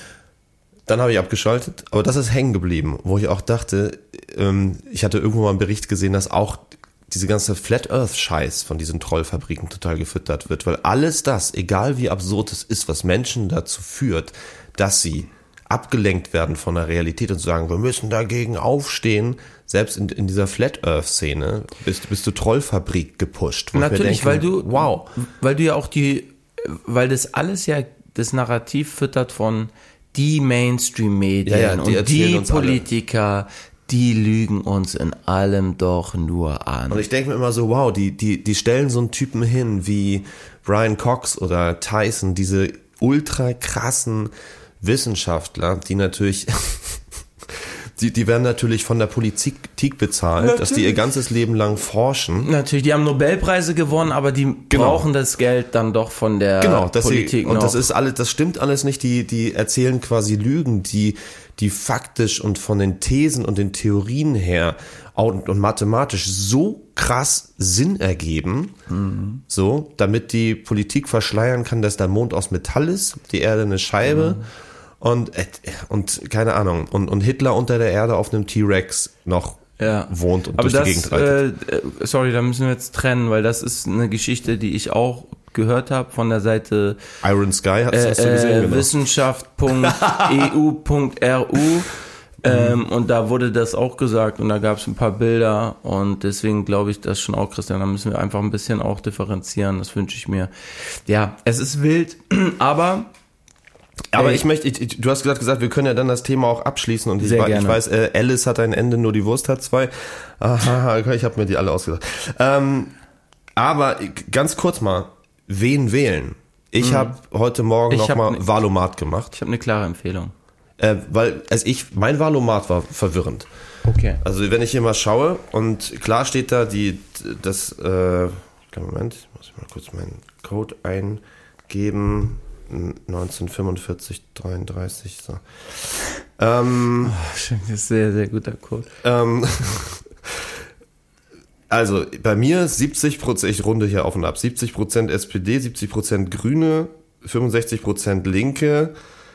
[SPEAKER 3] dann habe ich abgeschaltet. Aber das ist hängen geblieben, wo ich auch dachte, ähm, ich hatte irgendwo mal einen Bericht gesehen, dass auch diese ganze Flat Earth Scheiß von diesen Trollfabriken total gefüttert wird. Weil alles das, egal wie absurd es ist, was Menschen dazu führt, dass sie abgelenkt werden von der Realität und sagen, wir müssen dagegen aufstehen. Selbst in, in dieser Flat Earth Szene bist, bist du Trollfabrik gepusht.
[SPEAKER 2] Natürlich,
[SPEAKER 3] denke,
[SPEAKER 2] weil du,
[SPEAKER 3] wow,
[SPEAKER 2] weil du ja auch die, weil das alles ja das Narrativ füttert von die Mainstream-Medien
[SPEAKER 3] ja, ja, die
[SPEAKER 2] und die
[SPEAKER 3] uns
[SPEAKER 2] Politiker, alle. Die lügen uns in allem doch nur an.
[SPEAKER 3] Und ich denke mir immer so, wow, die, die, die stellen so einen Typen hin wie Brian Cox oder Tyson, diese ultra krassen Wissenschaftler, die natürlich, die, die werden natürlich von der Politik bezahlt, natürlich. Dass die ihr ganzes Leben lang forschen.
[SPEAKER 2] Natürlich, die haben Nobelpreise gewonnen, aber die genau. brauchen das Geld dann doch von der
[SPEAKER 3] genau, dass
[SPEAKER 2] Politik
[SPEAKER 3] sie,
[SPEAKER 2] noch.
[SPEAKER 3] Und das ist alles, das stimmt alles nicht, die, die erzählen quasi Lügen, die, die faktisch und von den Thesen und den Theorien her und, und mathematisch so krass Sinn ergeben, mhm. so, damit die Politik verschleiern kann, dass der Mond aus Metall ist, die Erde eine Scheibe. Mhm. Und, und keine Ahnung, und, und Hitler unter der Erde auf einem T-Rex noch ja. wohnt und
[SPEAKER 2] aber
[SPEAKER 3] durch
[SPEAKER 2] das,
[SPEAKER 3] die Gegend reitet.
[SPEAKER 2] Äh, sorry, da müssen wir jetzt trennen, weil das ist eine Geschichte, die ich auch gehört habe von der Seite
[SPEAKER 3] Iron Sky, hast,
[SPEAKER 2] äh,
[SPEAKER 3] hast du gesehen?
[SPEAKER 2] Äh,
[SPEAKER 3] genau.
[SPEAKER 2] Wissenschaft Punkt e u Punkt r u ähm, mhm. Und da wurde das auch gesagt und da gab es ein paar Bilder und deswegen glaube ich das schon auch, Christian, da müssen wir einfach ein bisschen auch differenzieren, das wünsche ich mir. Ja, es ist wild, aber
[SPEAKER 3] Aber ich möchte, ich, ich, du hast gerade gesagt, wir können ja dann das Thema auch abschließen und ich,
[SPEAKER 2] Sehr
[SPEAKER 3] ich
[SPEAKER 2] gerne.
[SPEAKER 3] weiß, äh, Alice hat ein Ende, nur die Wurst hat zwei. Aha, ich habe mir die alle ausgedacht. Ähm, aber ganz kurz mal, wen wählen? Ich mhm. habe heute Morgen nochmal ne, Wahlomat gemacht.
[SPEAKER 2] Ich habe eine klare Empfehlung.
[SPEAKER 3] Äh, weil, also ich, mein Wahlomat war verwirrend.
[SPEAKER 2] Okay.
[SPEAKER 3] Also wenn ich hier mal schaue und klar steht da die, das, äh, Moment, ich muss mal kurz meinen Code eingeben. neunzehnhundertfünfundvierzig, dreiunddreißig, so. Ähm,
[SPEAKER 2] oh, schön, das ist sehr, sehr guter Code.
[SPEAKER 3] Ähm, also, bei mir siebzig Prozent, ich runde hier auf und ab, siebzig Prozent S P D, siebzig Prozent Grüne, fünfundsechzig Prozent Linke,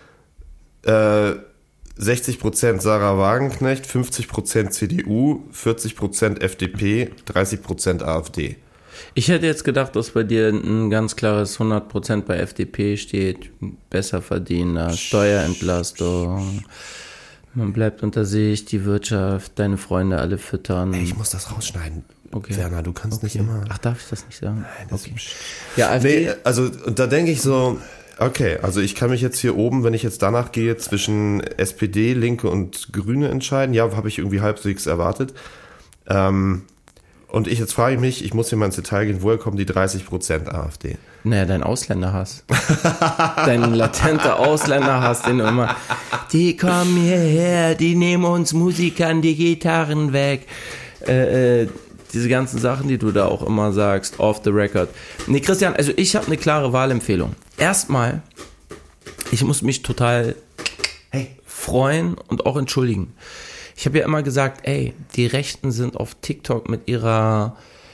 [SPEAKER 3] äh, sechzig Prozent Sarah Wagenknecht, fünfzig Prozent C D U, vierzig Prozent F D P, dreißig Prozent AfD.
[SPEAKER 2] Ich hätte jetzt gedacht, dass bei dir ein ganz klares hundert Prozent bei F D P steht, besser verdiener, Steuerentlastung, man bleibt unter sich, die Wirtschaft, deine Freunde alle füttern.
[SPEAKER 3] Ey, ich muss das rausschneiden.
[SPEAKER 2] Okay.
[SPEAKER 3] Werner, du kannst
[SPEAKER 2] okay.
[SPEAKER 3] nicht immer...
[SPEAKER 2] Ach, darf ich das nicht sagen?
[SPEAKER 3] Nein, das
[SPEAKER 2] okay.
[SPEAKER 3] ist...
[SPEAKER 2] Ja, AfD,
[SPEAKER 3] nee, also und da denke ich so, okay, also ich kann mich jetzt hier oben, wenn ich jetzt danach gehe, zwischen S P D, Linke und Grüne entscheiden. Ja, habe ich irgendwie halbwegs erwartet. Ähm... Und ich jetzt frage ich mich, ich muss hier mal ins Detail gehen, woher kommen die dreißig Prozent AfD?
[SPEAKER 2] Naja, dein Ausländerhass. Dein latenter Ausländerhass, den du immer, die kommen hierher, die nehmen uns Musikern die Gitarren weg. Äh, äh, diese ganzen Sachen, die du da auch immer sagst, off the record. Nee, Christian, also ich habe eine klare Wahlempfehlung. Erstmal, ich muss mich total hey, freuen und auch entschuldigen. Ich habe ja immer gesagt, ey, die Rechten sind auf TikTok mit ihrer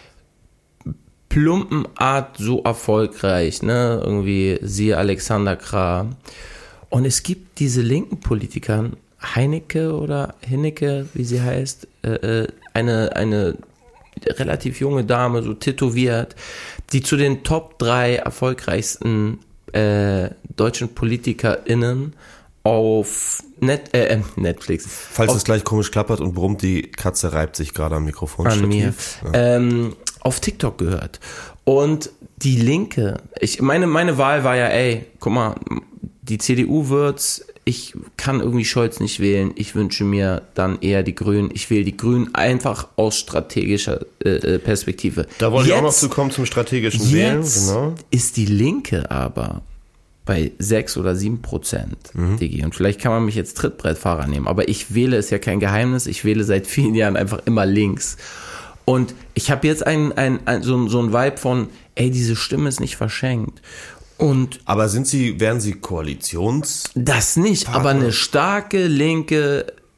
[SPEAKER 2] plumpen Art so erfolgreich, ne? Irgendwie siehe Alexander Krah. Und es gibt diese linken Politiker, Heinecke oder Hinnecke, wie sie heißt, äh, eine, eine relativ junge Dame, so tätowiert, die zu den Top drei erfolgreichsten äh, deutschen PolitikerInnen auf Net, äh, Netflix.
[SPEAKER 3] Falls
[SPEAKER 2] auf,
[SPEAKER 3] es gleich komisch klappert und brummt, die Katze reibt sich gerade am Mikrofon.
[SPEAKER 2] An mir. Ja. Ähm, auf TikTok gehört. Und die Linke, ich meine, meine Wahl war ja, ey, guck mal, die C D U wird's, ich kann irgendwie Scholz nicht wählen, ich wünsche mir dann eher die Grünen, ich wähle die Grünen einfach aus strategischer äh, Perspektive.
[SPEAKER 3] Da wollte
[SPEAKER 2] jetzt,
[SPEAKER 3] ich auch noch zu kommen zum strategischen Wählen.
[SPEAKER 2] Jetzt
[SPEAKER 3] genau.
[SPEAKER 2] ist die Linke aber bei sechs oder sieben Prozent, mhm. Digi. Und vielleicht kann man mich jetzt Trittbrettfahrer nehmen, aber ich wähle, ist ja kein Geheimnis, ich wähle seit vielen Jahren einfach immer links. Und ich habe jetzt ein, ein, ein, so, so ein Vibe von, ey, diese Stimme ist nicht verschenkt. Und
[SPEAKER 3] aber sind sie, wären sie Koalitions?
[SPEAKER 2] Das nicht,
[SPEAKER 3] Partner?
[SPEAKER 2] Aber eine starke linke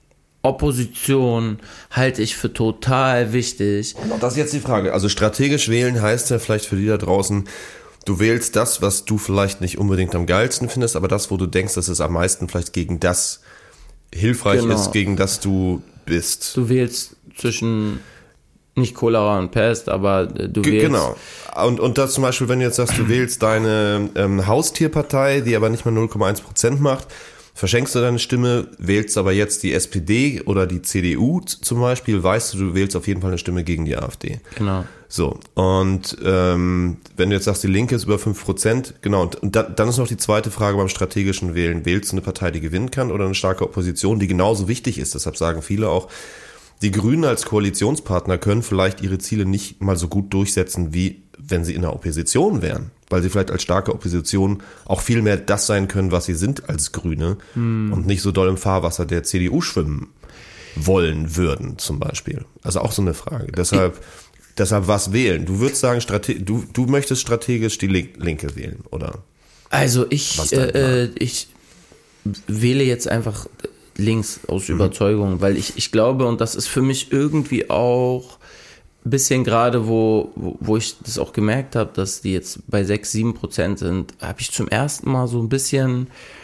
[SPEAKER 2] Opposition halte ich für total wichtig.
[SPEAKER 3] Genau, das ist jetzt die Frage. Also strategisch wählen heißt ja vielleicht für die da draußen, du wählst das, was du vielleicht nicht unbedingt am geilsten findest, aber das, wo du denkst, dass es am meisten vielleicht gegen das hilfreich
[SPEAKER 2] Genau.
[SPEAKER 3] ist, gegen das du bist.
[SPEAKER 2] Du wählst zwischen nicht Cholera und Pest, aber du
[SPEAKER 3] G-
[SPEAKER 2] wählst...
[SPEAKER 3] Genau. Und, und das zum Beispiel, wenn du jetzt sagst, du wählst deine ähm, Haustierpartei, die aber nicht mal null Komma eins Prozent macht, verschenkst du deine Stimme, wählst aber jetzt die S P D oder die C D U z- zum Beispiel, weißt du, du wählst auf jeden Fall eine Stimme gegen die AfD.
[SPEAKER 2] Genau.
[SPEAKER 3] So, und ähm, wenn du jetzt sagst, die Linke ist über fünf Prozent, genau, und, und dann, dann ist noch die zweite Frage beim strategischen Wählen. Wählst du eine Partei, die gewinnen kann, oder eine starke Opposition, die genauso wichtig ist? Deshalb sagen viele auch, die Grünen als Koalitionspartner können vielleicht ihre Ziele nicht mal so gut durchsetzen, wie wenn sie in der Opposition wären. Weil sie vielleicht als starke Opposition auch viel mehr das sein können, was sie sind als Grüne, hm. und nicht so doll im Fahrwasser der C D U schwimmen wollen würden, zum Beispiel. Also auch so eine Frage. Deshalb, deshalb was wählen? Du würdest sagen, strate- du, du möchtest strategisch die Link- Linke wählen, oder?
[SPEAKER 2] Also ich, äh, ich wähle jetzt einfach links aus mhm. Überzeugung, weil ich, ich glaube, und das ist für mich irgendwie auch ein bisschen gerade, wo, wo, wo ich das auch gemerkt habe, dass die jetzt bei sechs, sieben Prozent sind, habe ich zum ersten Mal so ein bisschen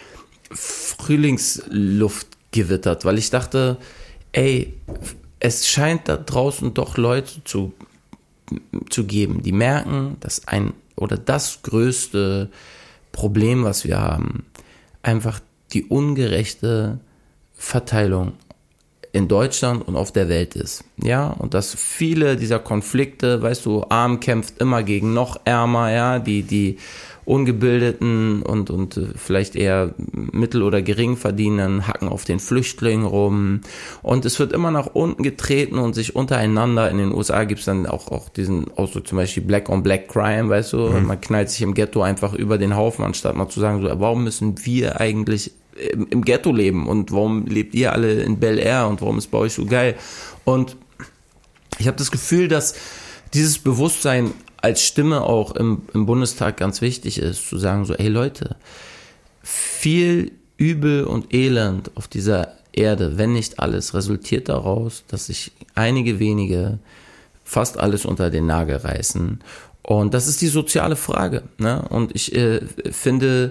[SPEAKER 2] Frühlingsluft gewittert, weil ich dachte, ey, es scheint da draußen doch Leute zu, zu geben, die merken, dass ein oder das größte Problem, was wir haben, einfach die ungerechte Verteilung in Deutschland und auf der Welt ist. Ja, und dass viele dieser Konflikte, weißt du, arm kämpft immer gegen noch ärmer, ja, die, die Ungebildeten und, und vielleicht eher mittel- oder geringverdienenden hacken auf den Flüchtlingen rum, und es wird immer nach unten getreten und sich untereinander, in den U S A gibt es dann auch, auch diesen Ausdruck, zum Beispiel Black on Black Crime, weißt du, mhm. man knallt sich im Ghetto einfach über den Haufen, anstatt mal zu sagen, so, warum müssen wir eigentlich im, im Ghetto leben und warum lebt ihr alle in Bel Air und warum ist bei euch so geil? Und ich habe das Gefühl, dass dieses Bewusstsein als Stimme auch im, im Bundestag ganz wichtig ist, zu sagen so, ey Leute, viel Übel und Elend auf dieser Erde, wenn nicht alles, resultiert daraus, dass sich einige wenige fast alles unter den Nagel reißen. Und das ist die soziale Frage, ne? Und ich äh, finde,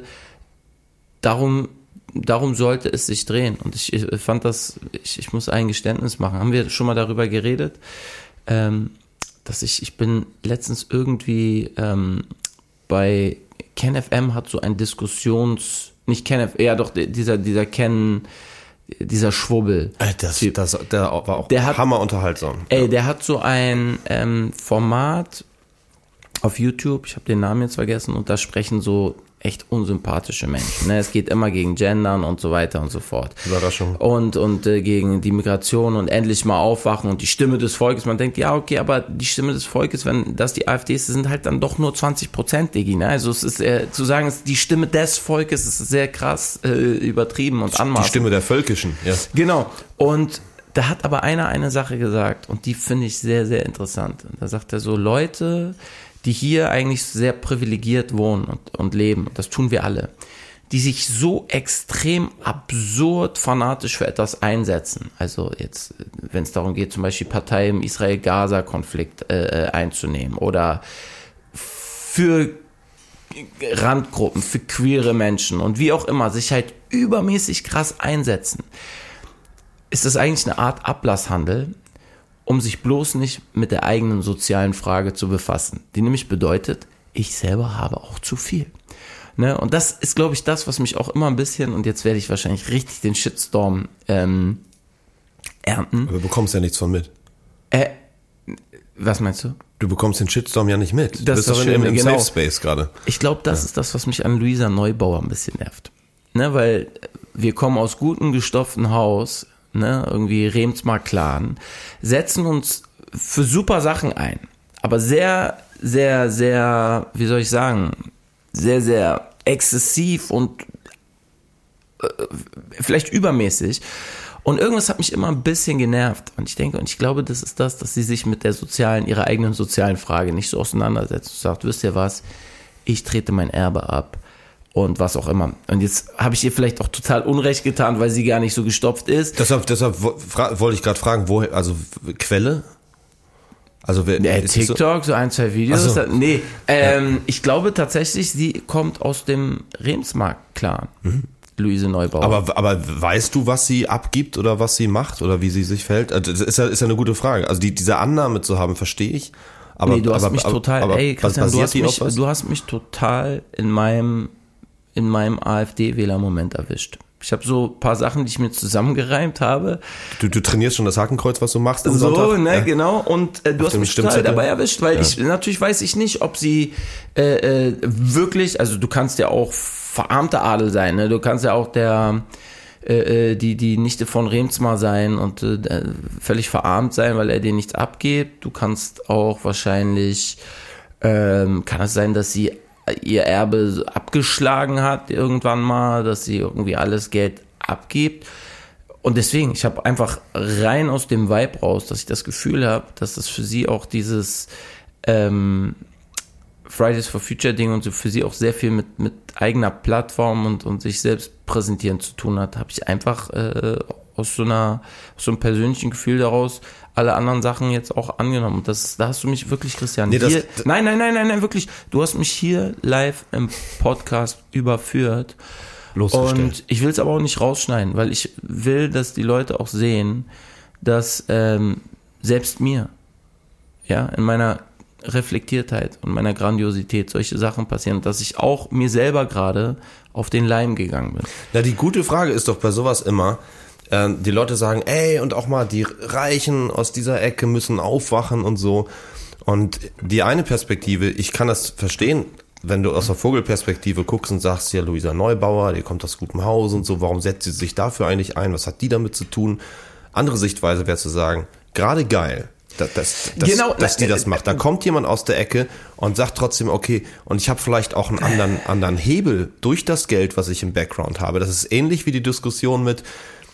[SPEAKER 2] darum Darum sollte es sich drehen. Und ich, ich fand das, ich, ich muss ein Geständnis machen. Haben wir schon mal darüber geredet? Ähm, dass ich, ich bin letztens irgendwie ähm, bei Ken F M hat so ein Diskussions, nicht Ken F M, ja doch, dieser, dieser Ken, dieser Schwubbel.
[SPEAKER 3] Das, das, der war auch
[SPEAKER 2] der hat,
[SPEAKER 3] hammer unterhaltsam.
[SPEAKER 2] Ey,
[SPEAKER 3] ja.
[SPEAKER 2] Der hat so ein ähm, Format auf YouTube, ich habe den Namen jetzt vergessen, und da sprechen so echt unsympathische Menschen. Ne? Es geht immer gegen Gendern und so weiter und so fort.
[SPEAKER 3] Überraschung.
[SPEAKER 2] Und, und äh, gegen die Migration und endlich mal aufwachen und die Stimme des Volkes. Man denkt, ja, okay, aber die Stimme des Volkes, wenn das die AfD ist, sind halt dann doch nur zwanzig Prozent, Digi. Ne? Also es ist äh, zu sagen, es ist die Stimme des Volkes, ist sehr krass äh, übertrieben und anmaßend.
[SPEAKER 3] Die Stimme der Völkischen, ja.
[SPEAKER 2] Genau. Und da hat aber einer eine Sache gesagt und die finde ich sehr, sehr interessant. Und da sagt er so, Leute, die hier eigentlich sehr privilegiert wohnen und, und leben, das tun wir alle, die sich so extrem absurd fanatisch für etwas einsetzen. Also jetzt, wenn es darum geht, zum Beispiel Partei im Israel-Gaza-Konflikt äh, einzunehmen oder für Randgruppen, für queere Menschen und wie auch immer, sich halt übermäßig krass einsetzen, ist das eigentlich eine Art Ablasshandel, um sich bloß nicht mit der eigenen sozialen Frage zu befassen. Die nämlich bedeutet, ich selber habe auch zu viel. Ne? Und das ist, glaube ich, das, was mich auch immer ein bisschen, und jetzt werde ich wahrscheinlich richtig den Shitstorm ähm, ernten.
[SPEAKER 3] Aber du bekommst ja nichts von mit.
[SPEAKER 2] Äh, was meinst du?
[SPEAKER 3] Du bekommst den Shitstorm ja nicht mit. Du
[SPEAKER 2] das
[SPEAKER 3] bist
[SPEAKER 2] ist
[SPEAKER 3] doch
[SPEAKER 2] schön,
[SPEAKER 3] im, im
[SPEAKER 2] genau.
[SPEAKER 3] Safe Space gerade.
[SPEAKER 2] Ich glaube, das ja. ist das, was mich an Luisa Neubauer ein bisschen nervt. Ne? Weil wir kommen aus gutem, gestopften Haus, ne, irgendwie Remsmar-Clan, setzen uns für super Sachen ein, aber sehr, sehr, sehr, wie soll ich sagen, sehr, sehr exzessiv und äh, vielleicht übermäßig. Und irgendwas hat mich immer ein bisschen genervt. Und ich denke, und ich glaube, das ist das, dass sie sich mit der sozialen, ihrer eigenen sozialen Frage nicht so auseinandersetzt und sagt, wisst ihr was, ich trete mein Erbe ab und was auch immer. Und jetzt habe ich ihr vielleicht auch total Unrecht getan, weil sie gar nicht so gestopft ist.
[SPEAKER 3] Deshalb, deshalb wollte ich gerade fragen, wo, also Quelle? Also wer,
[SPEAKER 2] äh, TikTok, so? so ein, zwei Videos.
[SPEAKER 3] So.
[SPEAKER 2] Nee, ähm, ja. ich glaube tatsächlich, sie kommt aus dem Remsmarkt-Clan. Mhm. Luise Neubauer.
[SPEAKER 3] Aber, aber weißt du, was sie abgibt oder was sie macht oder wie sie sich verhält? Also das ist ja, ist ja eine gute Frage. Also die, diese Annahme zu haben, verstehe ich. Aber,
[SPEAKER 2] nee, du hast
[SPEAKER 3] aber,
[SPEAKER 2] mich total,
[SPEAKER 3] aber,
[SPEAKER 2] ey Christian, du hast, mich,
[SPEAKER 3] was?
[SPEAKER 2] du hast mich total in meinem, in meinem AfD-Wähler-Moment erwischt. Ich habe so ein paar Sachen, die ich mir zusammengereimt habe.
[SPEAKER 3] Du, du trainierst schon das Hakenkreuz, was du machst am
[SPEAKER 2] so,
[SPEAKER 3] Sonntag?
[SPEAKER 2] So, ne,
[SPEAKER 3] ja.
[SPEAKER 2] genau. Und äh, du hast mich total dabei erwischt, weil ja. ich, natürlich weiß ich nicht, ob sie äh, äh, wirklich, also du kannst ja auch verarmter Adel sein, ne? Du kannst ja auch der äh, die die Nichte von Remsmar sein und äh, völlig verarmt sein, weil er dir nichts abgibt. Du kannst auch wahrscheinlich, ähm, kann es sein, dass sie ihr Erbe abgeschlagen hat irgendwann mal, dass sie irgendwie alles Geld abgibt. Und deswegen, ich habe einfach rein aus dem Vibe raus, dass ich das Gefühl habe, dass das für sie auch dieses ähm, Fridays for Future Ding und so für sie auch sehr viel mit, mit eigener Plattform und, und sich selbst präsentieren zu tun hat, habe ich einfach äh, aus so einer aus so einem persönlichen Gefühl daraus alle anderen Sachen jetzt auch angenommen. Und das, da hast du mich wirklich, Christian,
[SPEAKER 3] nee,
[SPEAKER 2] hier,
[SPEAKER 3] das,
[SPEAKER 2] nein, nein, nein, nein, nein, wirklich, du hast mich hier live im Podcast überführt. Und ich will es aber auch nicht rausschneiden, weil ich will, dass die Leute auch sehen, dass ähm, selbst mir, ja, in meiner Reflektiertheit und meiner Grandiosität solche Sachen passieren, dass ich auch mir selber gerade auf den Leim gegangen bin.
[SPEAKER 3] Na, die gute Frage ist doch bei sowas immer, äh, die Leute sagen, ey, und auch mal die Reichen aus dieser Ecke müssen aufwachen und so. Und die eine Perspektive, ich kann das verstehen, wenn du aus der Vogelperspektive guckst und sagst, ja, Luisa Neubauer, die kommt aus gutem Haus und so, warum setzt sie sich dafür eigentlich ein? Was hat die damit zu tun? Andere Sichtweise wäre zu sagen, gerade geil, dass, dass, dass,
[SPEAKER 2] genau,
[SPEAKER 3] dass die das macht. Da kommt jemand aus der Ecke und sagt trotzdem, okay, und ich habe vielleicht auch einen anderen, anderen Hebel durch das Geld, was ich im Background habe. Das ist ähnlich wie die Diskussion mit,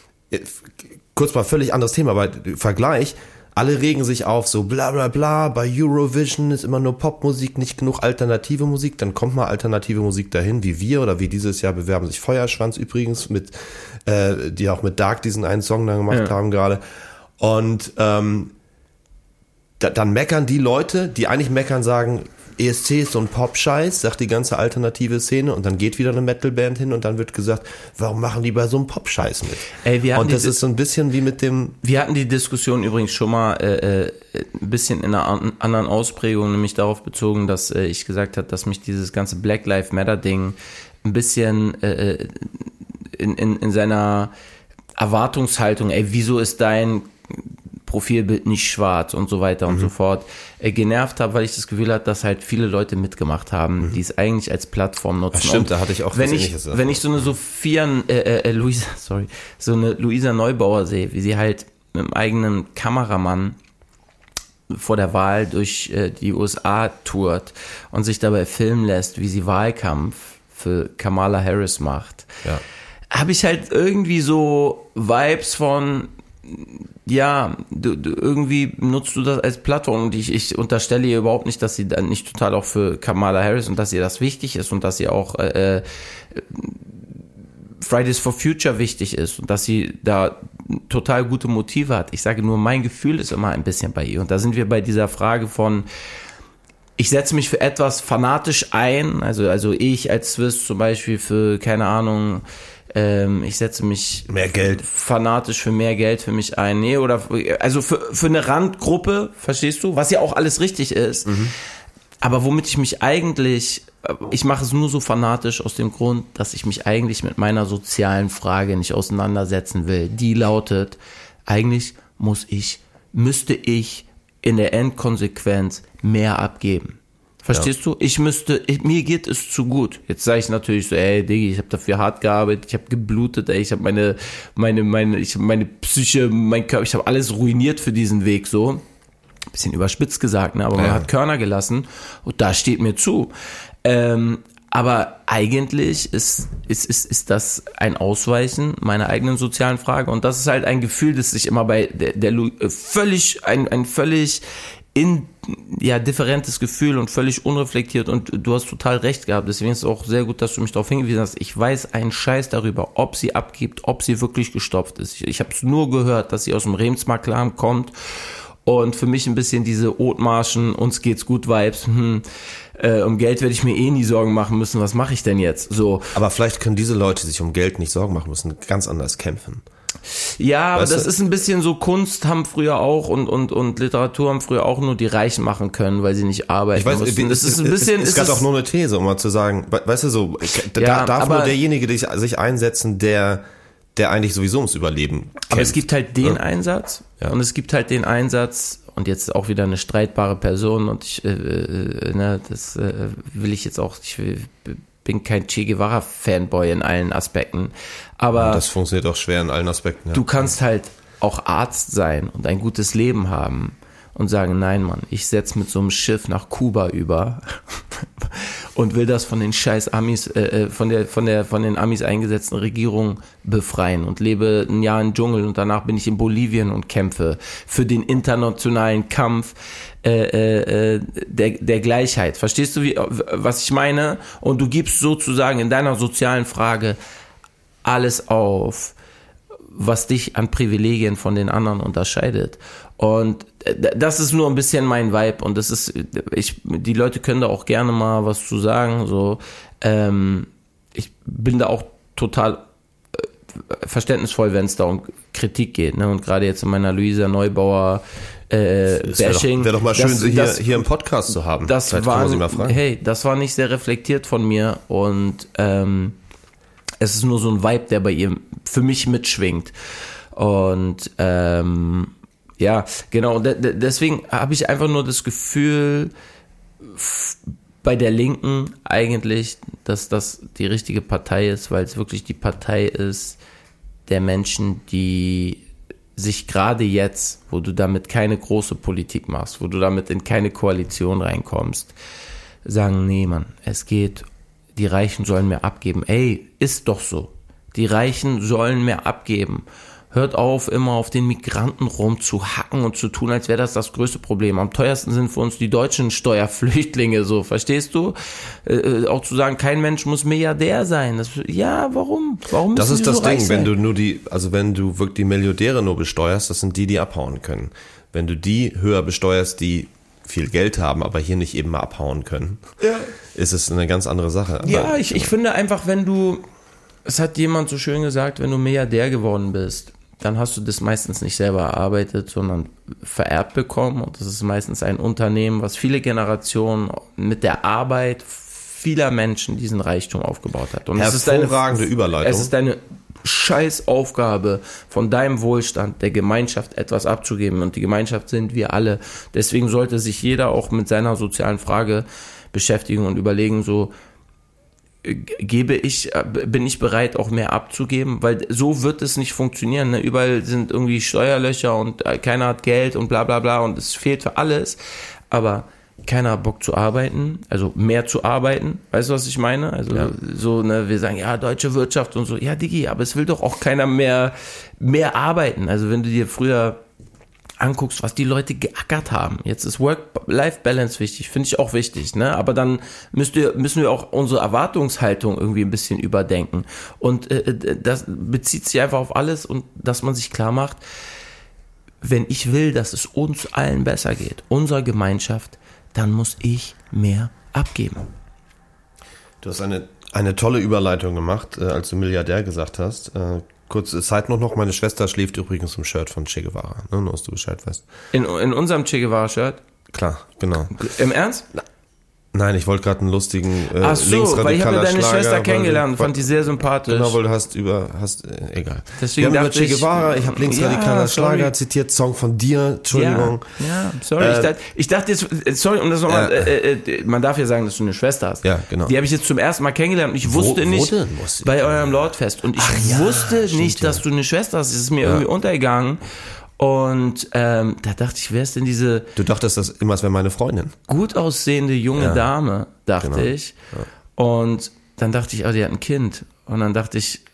[SPEAKER 3] kurz mal völlig anderes Thema, aber Vergleich, alle regen sich auf, so bla bla bla, bei Eurovision ist immer nur Popmusik, nicht genug alternative Musik, dann kommt mal alternative Musik dahin, wie wir oder wie dieses Jahr bewerben sich Feuerschwanz übrigens, mit äh, die auch mit Dark diesen einen Song da gemacht ja. haben gerade. Und ähm, da, dann meckern die Leute, die eigentlich meckern, sagen, E S C ist so ein Pop-Scheiß, sagt die ganze alternative Szene, und dann geht wieder eine Metal-Band hin und dann wird gesagt, warum machen die bei so einem Pop-Scheiß mit?
[SPEAKER 2] Ey, wir hatten
[SPEAKER 3] und das
[SPEAKER 2] die,
[SPEAKER 3] ist so ein bisschen wie mit dem...
[SPEAKER 2] Wir hatten die Diskussion übrigens schon mal äh, ein bisschen in einer anderen Ausprägung, nämlich darauf bezogen, dass äh, ich gesagt habe, dass mich dieses ganze Black Lives Matter-Ding ein bisschen äh, in, in, in seiner Erwartungshaltung, ey, wieso ist dein Profilbild nicht schwarz und so weiter und mhm. so fort, äh, genervt habe, weil ich das Gefühl hatte, dass halt viele Leute mitgemacht haben, mhm. die es eigentlich als Plattform nutzen.
[SPEAKER 3] Ach, stimmt, und da hatte ich auch
[SPEAKER 2] wenn
[SPEAKER 3] was
[SPEAKER 2] ich,
[SPEAKER 3] Ähnliches.
[SPEAKER 2] Wenn ich so eine Sophia, äh, äh, Luisa, sorry, so eine Luisa Neubauer sehe, wie sie halt mit dem eigenen Kameramann vor der Wahl durch äh, die U S A tourt und sich dabei filmen lässt, wie sie Wahlkampf für Kamala Harris macht,
[SPEAKER 3] ja.
[SPEAKER 2] habe ich halt irgendwie so Vibes von, ja, du, du, irgendwie nutzt du das als Plattform, und ich, ich unterstelle ihr überhaupt nicht, dass sie dann nicht total auch für Kamala Harris und dass ihr das wichtig ist und dass ihr auch äh, Fridays for Future wichtig ist und dass sie da total gute Motive hat. Ich sage nur, mein Gefühl ist immer ein bisschen bei ihr, und da sind wir bei dieser Frage von, ich setze mich für etwas fanatisch ein, also, also ich als Swiss zum Beispiel für, keine Ahnung, ähm, ich setze mich
[SPEAKER 3] mehr Geld
[SPEAKER 2] fanatisch für mehr Geld für mich ein, nee, oder also für, für eine Randgruppe, verstehst du, was ja auch alles richtig ist, mhm. aber womit ich mich eigentlich, ich mache es nur so fanatisch aus dem Grund, dass ich mich eigentlich mit meiner sozialen Frage nicht auseinandersetzen will, die lautet, eigentlich muss ich, müsste ich in der Endkonsequenz mehr abgeben. Verstehst ja. du? Ich müsste, ich, mir geht es zu gut. Jetzt sage ich natürlich so, ey, Diggi, ich habe dafür hart gearbeitet, ich habe geblutet, ey, ich habe meine, meine, meine, ich habe meine Psyche, mein Körper, ich habe alles ruiniert für diesen Weg, so. Bisschen überspitzt gesagt, ne, aber ja. man hat Körner gelassen und da steht mir zu. Ähm, aber eigentlich ist, ist, ist, ist das ein Ausweichen meiner eigenen sozialen Frage, und das ist halt ein Gefühl, das sich immer bei der, der Lu, völlig, ein, ein völlig in ja, differentes Gefühl und völlig unreflektiert und du hast total recht gehabt. Deswegen ist es auch sehr gut, dass du mich darauf hingewiesen hast. Ich weiß einen Scheiß darüber, ob sie abgibt, ob sie wirklich gestopft ist. Ich, ich habe es nur gehört, dass sie aus dem Remsmaklam kommt und für mich ein bisschen diese Othmarschen, uns geht's gut Vibes, hm, äh, um Geld werde ich mir eh nie Sorgen machen müssen, was mache ich denn jetzt? So.
[SPEAKER 3] Aber vielleicht können diese Leute, die sich um Geld nicht Sorgen machen müssen, ganz anders kämpfen.
[SPEAKER 2] Ja, aber
[SPEAKER 3] weißt
[SPEAKER 2] das
[SPEAKER 3] du?
[SPEAKER 2] ist ein bisschen so, Kunst haben früher auch und, und, und Literatur haben früher auch nur die Reichen machen können, weil sie nicht arbeiten
[SPEAKER 3] Ich weiß,
[SPEAKER 2] mussten.
[SPEAKER 3] das ist ein bisschen, es, es gab auch nur eine These, um mal zu sagen, weißt du so, da
[SPEAKER 2] ja,
[SPEAKER 3] darf
[SPEAKER 2] aber,
[SPEAKER 3] nur derjenige der sich einsetzen, der, der eigentlich sowieso ums Überleben kämpft.
[SPEAKER 2] Aber es gibt halt den
[SPEAKER 3] ja.
[SPEAKER 2] Einsatz
[SPEAKER 3] ja.
[SPEAKER 2] und es gibt halt den Einsatz und jetzt auch wieder eine streitbare Person und ich, äh, äh, ne, das äh, will ich jetzt auch, ich will, bin kein Che Guevara-Fanboy in allen Aspekten, aber
[SPEAKER 3] das funktioniert auch schwer in allen Aspekten. Ja.
[SPEAKER 2] Du kannst halt auch Arzt sein und ein gutes Leben haben und sagen, nein Mann, ich setze mit so einem Schiff nach Kuba über und will das von den scheiß Amis, äh, von der, von der, von den Amis eingesetzten Regierung befreien und lebe ein Jahr im Dschungel und danach bin ich in Bolivien und kämpfe für den internationalen Kampf äh, äh, der, der Gleichheit. Verstehst du, wie, was ich meine? Und du gibst sozusagen in deiner sozialen Frage alles auf, was dich an Privilegien von den anderen unterscheidet. Und das ist nur ein bisschen mein Vibe und das ist, ich, die Leute können da auch gerne mal was zu sagen, so, ähm, ich bin da auch total äh, verständnisvoll, wenn es da um Kritik geht, ne, und gerade jetzt in meiner Luisa Neubauer äh, Bashing.
[SPEAKER 3] Wäre doch, wär doch mal schön,
[SPEAKER 2] das,
[SPEAKER 3] sie hier,
[SPEAKER 2] das,
[SPEAKER 3] hier im Podcast zu haben.
[SPEAKER 2] Das
[SPEAKER 3] Vielleicht
[SPEAKER 2] war,
[SPEAKER 3] können wir sie mal fragen.
[SPEAKER 2] Hey, das war nicht sehr reflektiert von mir und, ähm, es ist nur so ein Vibe, der bei ihr für mich mitschwingt. Und ähm, ja, genau, de- de- deswegen habe ich einfach nur das Gefühl f- bei der Linken eigentlich, dass das die richtige Partei ist, weil es wirklich die Partei ist der Menschen, die sich gerade jetzt, wo du damit keine große Politik machst, wo du damit in keine Koalition reinkommst, sagen, nee Mann, es geht, die Reichen sollen mehr abgeben. Ey, ist doch so. Die Reichen sollen mehr abgeben. Hört auf, immer auf den Migranten rumzuhacken und zu tun, als wäre das das größte Problem. Am teuersten sind für uns die deutschen Steuerflüchtlinge, so, verstehst du? Äh, auch zu sagen, kein Mensch muss Milliardär sein. Das, ja, warum? Warum
[SPEAKER 3] Das
[SPEAKER 2] müssen
[SPEAKER 3] ist
[SPEAKER 2] die
[SPEAKER 3] das
[SPEAKER 2] so reich
[SPEAKER 3] Ding,
[SPEAKER 2] sein?
[SPEAKER 3] wenn du nur die, also wenn du wirklich die Milliardäre nur besteuerst, das sind die, die abhauen können. Wenn du die höher besteuerst, die viel Geld haben, aber hier nicht eben mal abhauen können, ja. ist es eine ganz andere Sache. Aber
[SPEAKER 2] ja, ich, ich finde einfach, wenn du, es hat jemand so schön gesagt, wenn du Milliardär geworden bist, dann hast du das meistens nicht selber erarbeitet, sondern vererbt bekommen und das ist meistens ein Unternehmen, was viele Generationen mit der Arbeit vieler Menschen diesen Reichtum aufgebaut hat. Und
[SPEAKER 3] hervorragende
[SPEAKER 2] es ist deine,
[SPEAKER 3] Überleitung.
[SPEAKER 2] Es ist deine Scheißaufgabe, von deinem Wohlstand der Gemeinschaft etwas abzugeben und die Gemeinschaft sind wir alle. Deswegen sollte sich jeder auch mit seiner sozialen Frage beschäftigen und überlegen, so gebe ich, bin ich bereit auch mehr abzugeben, weil so wird es nicht funktionieren, ne? Überall sind irgendwie Steuerlöcher und keiner hat Geld und bla bla bla und es fehlt für alles, aber keiner hat Bock zu arbeiten, also mehr zu arbeiten, weißt du, was ich meine? Also ja. so, ne, wir sagen, ja, deutsche Wirtschaft und so, ja, Digi, aber es will doch auch keiner mehr, mehr arbeiten. Also wenn du dir früher anguckst, was die Leute geackert haben, jetzt ist Work-Life-Balance wichtig, finde ich auch wichtig, ne, aber dann müsst ihr, müssen wir auch unsere Erwartungshaltung irgendwie ein bisschen überdenken und äh, das bezieht sich einfach auf alles und dass man sich klar macht, wenn ich will, dass es uns allen besser geht, unserer Gemeinschaft, dann muss ich mehr abgeben.
[SPEAKER 3] Du hast eine, eine tolle Überleitung gemacht, äh, als du Milliardär gesagt hast. Äh, kurze Zeit noch, meine Schwester schläft übrigens im Shirt von Che Guevara, ne, nur dass du Bescheid weißt.
[SPEAKER 2] In, in unserem Che Guevara-Shirt?
[SPEAKER 3] Klar, genau.
[SPEAKER 2] Im Ernst?
[SPEAKER 3] Nein, ich wollte gerade einen lustigen äh,
[SPEAKER 2] Ach so,
[SPEAKER 3] linksradikaler
[SPEAKER 2] weil ich habe ja deine
[SPEAKER 3] Schlager,
[SPEAKER 2] Schwester kennengelernt,
[SPEAKER 3] weil,
[SPEAKER 2] fand die sehr sympathisch.
[SPEAKER 3] Genau, weil du hast über, hast, äh, egal.
[SPEAKER 2] Deswegen
[SPEAKER 3] Wir haben
[SPEAKER 2] dachte
[SPEAKER 3] über Che Guevara, ich,
[SPEAKER 2] ich
[SPEAKER 3] habe linksradikaler
[SPEAKER 2] ja,
[SPEAKER 3] Schlager zitiert, Song von dir, Entschuldigung.
[SPEAKER 2] Ja, ja sorry,
[SPEAKER 3] Äh,
[SPEAKER 2] ich, dachte, ich dachte jetzt, sorry, um das nochmal, äh, äh, man darf ja sagen, dass du eine Schwester hast.
[SPEAKER 3] Ja, genau.
[SPEAKER 2] Die habe ich jetzt zum ersten Mal kennengelernt und ich wusste
[SPEAKER 3] wo, wo
[SPEAKER 2] nicht,
[SPEAKER 3] denn, muss ich
[SPEAKER 2] bei eurem Lordfest und ich
[SPEAKER 3] Ach ja,
[SPEAKER 2] wusste
[SPEAKER 3] stimmt,
[SPEAKER 2] nicht,
[SPEAKER 3] ja.
[SPEAKER 2] dass du eine Schwester hast, es ist mir
[SPEAKER 3] Ja.
[SPEAKER 2] irgendwie untergegangen. Und ähm, da dachte ich, wer ist denn diese
[SPEAKER 3] Du dachtest das immer, es wäre meine Freundin.
[SPEAKER 2] gut aussehende junge
[SPEAKER 3] Ja.
[SPEAKER 2] Dame, dachte
[SPEAKER 3] Genau.
[SPEAKER 2] ich. Und dann dachte ich, oh, die hat ein Kind. Und dann dachte ich,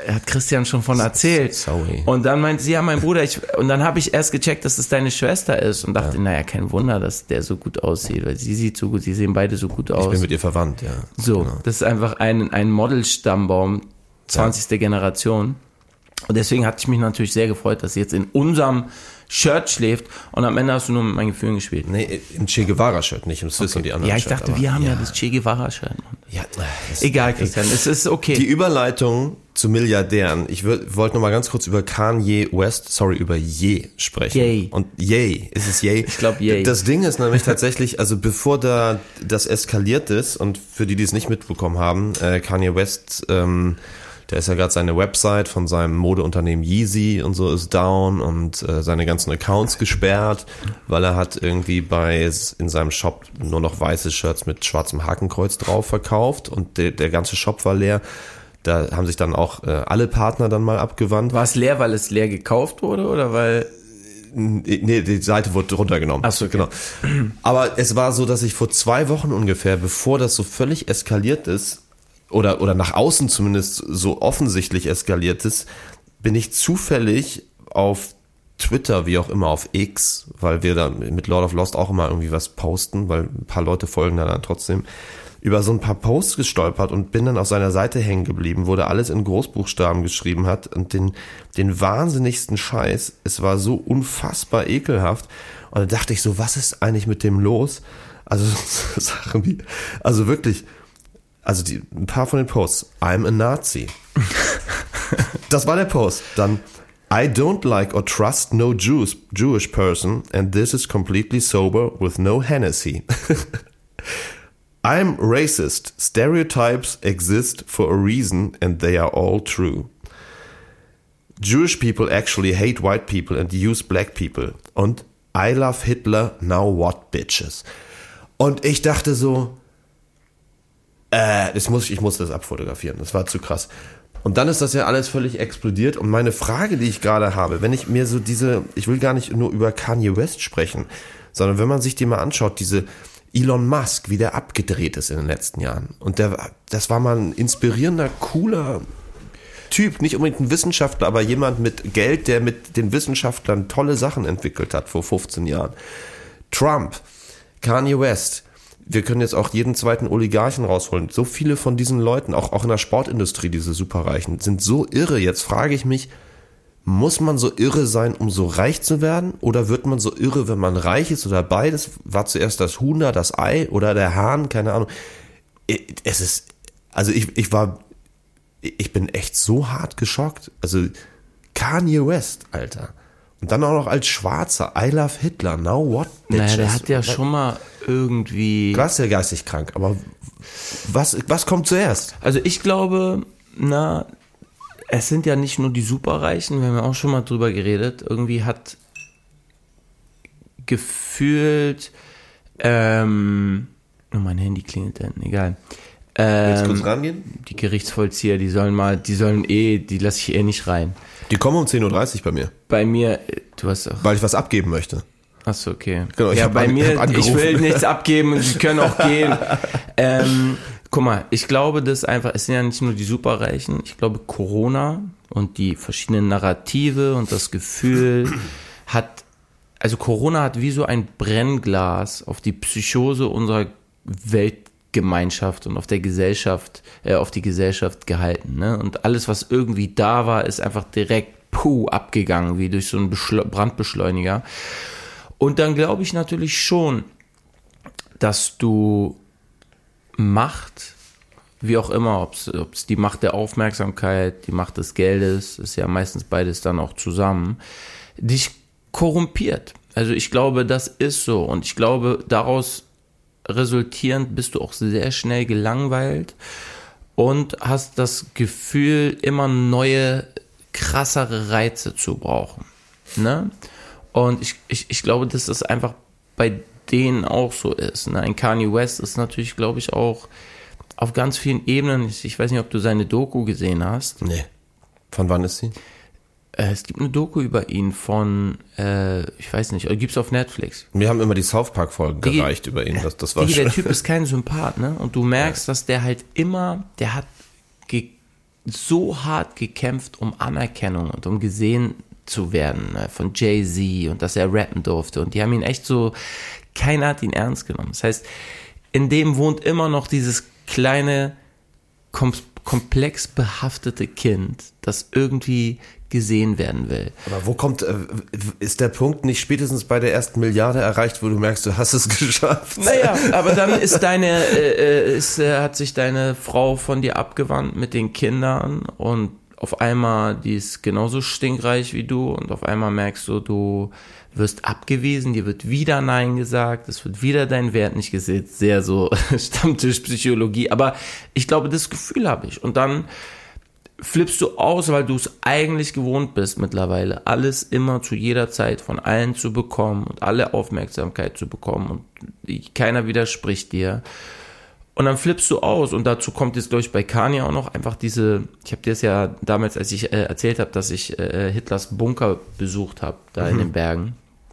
[SPEAKER 2] hat Christian schon von erzählt.
[SPEAKER 3] Sorry.
[SPEAKER 2] Und dann meint sie, ja, mein Bruder, ich, und dann habe ich erst gecheckt, dass es deine Schwester ist und dachte, ja. naja, kein Wunder, dass der so gut aussieht, weil sie sieht so gut, sie sehen beide so gut aus.
[SPEAKER 3] Ich bin mit ihr verwandt, ja.
[SPEAKER 2] So,
[SPEAKER 3] genau.
[SPEAKER 2] Das ist einfach ein, ein Model-Stammbaum, zwanzigste Ja. Generation. Und deswegen hatte ich mich natürlich sehr gefreut, dass sie jetzt in unserem Shirt schläft und am Ende hast du nur mit meinen Gefühlen gespielt.
[SPEAKER 3] Nee, im Che Guevara-Shirt, nicht im Swiss okay. und die anderen
[SPEAKER 2] Ja, ich
[SPEAKER 3] Shirt,
[SPEAKER 2] dachte,
[SPEAKER 3] aber,
[SPEAKER 2] wir haben ja,
[SPEAKER 3] ja
[SPEAKER 2] das Che Guevara-Shirt.
[SPEAKER 3] Ja,
[SPEAKER 2] egal, Christian, es ist okay.
[SPEAKER 3] Die Überleitung zu Milliardären. Ich wollte noch mal ganz kurz über Kanye West, sorry, über Ye sprechen.
[SPEAKER 2] Yay.
[SPEAKER 3] Und Ye, ist es Ye?
[SPEAKER 2] Ich glaube Ye.
[SPEAKER 3] Das Ding ist nämlich tatsächlich, also bevor da das eskaliert ist und für die, die es nicht mitbekommen haben, äh, Kanye West, ähm, der ist ja gerade seine Website von seinem Modeunternehmen Yeezy und so ist down und äh, seine ganzen Accounts gesperrt, weil er hat irgendwie bei in seinem Shop nur noch weiße Shirts mit schwarzem Hakenkreuz drauf verkauft und de, der ganze Shop war leer. Da haben sich dann auch äh, alle Partner dann mal abgewandt.
[SPEAKER 2] War es leer, weil es leer gekauft wurde oder weil...
[SPEAKER 3] Nee, die Seite wurde runtergenommen.
[SPEAKER 2] Ach so, okay.
[SPEAKER 3] Genau. Aber es war so, dass ich vor zwei Wochen ungefähr, bevor das so völlig eskaliert ist, oder oder nach außen zumindest so offensichtlich eskaliert ist, bin ich zufällig auf Twitter, wie auch immer, auf X, weil wir da mit Lord of Lost auch immer irgendwie was posten, weil ein paar Leute folgen da dann trotzdem, über so ein paar Posts gestolpert und bin dann auf seiner Seite hängen geblieben, wo der alles in Großbuchstaben geschrieben hat und den den wahnsinnigsten Scheiß. Es war so unfassbar ekelhaft und dann dachte ich so, was ist eigentlich mit dem los? Also Sachen wie, also wirklich, also die, ein paar von den Posts. I'm a Nazi. Das war der Post. Dann I don't like or trust no Jews, Jewish person and this is completely sober with no Hennessy. I'm racist. Stereotypes exist for a reason and they are all true. Jewish people actually hate white people and use black people. Und I love Hitler, now what bitches. Und ich dachte so, Äh, das muss ich, ich muss das abfotografieren. Das war zu krass. Und dann ist das ja alles völlig explodiert. Und meine Frage, die ich gerade habe, wenn ich mir so diese, ich will gar nicht nur über Kanye West sprechen, sondern wenn man sich die mal anschaut, diese Elon Musk, wie der abgedreht ist in den letzten Jahren. Und der, das war mal ein inspirierender, cooler Typ, nicht unbedingt ein Wissenschaftler, aber jemand mit Geld, der mit den Wissenschaftlern tolle Sachen entwickelt hat vor fünfzehn Jahren. Trump, Kanye West. Wir können jetzt auch jeden zweiten Oligarchen rausholen. So viele von diesen Leuten, auch, auch in der Sportindustrie, diese Superreichen, sind so irre. Jetzt frage ich mich, muss man so irre sein, um so reich zu werden? Oder wird man so irre, wenn man reich ist? Oder beides? War zuerst das Huhn da, das Ei oder der Hahn? Keine Ahnung. Es ist, also ich, ich war, ich bin echt so hart geschockt. Also Kanye West, Alter. Und dann auch noch als Schwarzer. I love Hitler. Now what? Bitches?
[SPEAKER 2] Naja, der hat ja schon mal irgendwie...
[SPEAKER 3] Du warst ja geistig krank, aber was, was kommt zuerst?
[SPEAKER 2] Also ich glaube, na, es sind ja nicht nur die Superreichen, wir haben ja auch schon mal drüber geredet. Irgendwie hat gefühlt... Ähm, oh, mein Handy klingelt dann, egal. Ähm,
[SPEAKER 3] Willst du kurz rangehen?
[SPEAKER 2] Die Gerichtsvollzieher, die sollen mal, die sollen eh, die lasse ich eh nicht rein.
[SPEAKER 3] Die kommen um zehn Uhr dreißig bei mir.
[SPEAKER 2] Bei mir, du hast auch...
[SPEAKER 3] Weil ich was abgeben möchte.
[SPEAKER 2] Achso, okay.
[SPEAKER 3] Genau, ich
[SPEAKER 2] ja,
[SPEAKER 3] hab
[SPEAKER 2] bei
[SPEAKER 3] an,
[SPEAKER 2] mir,
[SPEAKER 3] hab
[SPEAKER 2] ich will nichts abgeben, sie können auch gehen. ähm, guck mal, ich glaube, das einfach, es sind ja nicht nur die Superreichen, ich glaube, Corona und die verschiedenen Narrative und das Gefühl hat, also Corona hat wie so ein Brennglas auf die Psychose unserer Weltgemeinschaft und auf der Gesellschaft, äh, auf die Gesellschaft gehalten, ne? Und alles, was irgendwie da war, ist einfach direkt puh, abgegangen, wie durch so einen Beschle- Brandbeschleuniger. Und dann glaube ich natürlich schon, dass du Macht, wie auch immer, ob es die Macht der Aufmerksamkeit, die Macht des Geldes, ist ja meistens beides dann auch zusammen, dich korrumpiert. Also ich glaube, das ist so. Und ich glaube, daraus resultierend bist du auch sehr schnell gelangweilt und hast das Gefühl, immer neue, krassere Reize zu brauchen. Ne? Und ich, ich, ich glaube, dass das einfach bei denen auch so ist. Ne? Ein Kanye West ist natürlich, glaube ich, auch auf ganz vielen Ebenen, ich, ich weiß nicht, ob du seine Doku gesehen hast.
[SPEAKER 3] Nee. Von wann ist sie?
[SPEAKER 2] Äh, es gibt eine Doku über ihn von, äh, ich weiß nicht, gibt es auf Netflix.
[SPEAKER 3] Mir haben immer die South Park-Folgen
[SPEAKER 2] Digi,
[SPEAKER 3] gereicht über ihn. Das, das war
[SPEAKER 2] Digi,
[SPEAKER 3] schön.
[SPEAKER 2] Der Typ ist kein Sympath, ne? Und du merkst, ja. dass der halt immer, der hat ge- so hart gekämpft um Anerkennung und um gesehen zu werden, ne, von Jay-Z und dass er rappen durfte. Und die haben ihn echt so, keiner hat ihn ernst genommen. Das heißt, in dem wohnt immer noch dieses kleine, kom- komplex behaftete Kind, das irgendwie gesehen werden will.
[SPEAKER 3] Aber wo kommt, äh, ist der Punkt nicht spätestens bei der ersten Milliarde erreicht, wo du merkst, du hast es geschafft?
[SPEAKER 2] Naja, aber dann ist deine, äh, ist, äh, hat sich deine Frau von dir abgewandt mit den Kindern und auf einmal, die ist genauso stinkreich wie du und auf einmal merkst du, du wirst abgewiesen, dir wird wieder Nein gesagt, es wird wieder dein Wert nicht gesehen, sehr so Stammtischpsychologie, aber ich glaube, das Gefühl habe ich. Und dann flippst du aus, weil du es eigentlich gewohnt bist mittlerweile, alles immer zu jeder Zeit von allen zu bekommen und alle Aufmerksamkeit zu bekommen und keiner widerspricht dir. Und dann flippst du aus und dazu kommt jetzt, glaube ich, bei Kanye auch noch einfach diese, ich habe dir das ja damals, als ich äh, erzählt habe, dass ich äh, Hitlers Bunker besucht habe, da mhm. in den Bergen.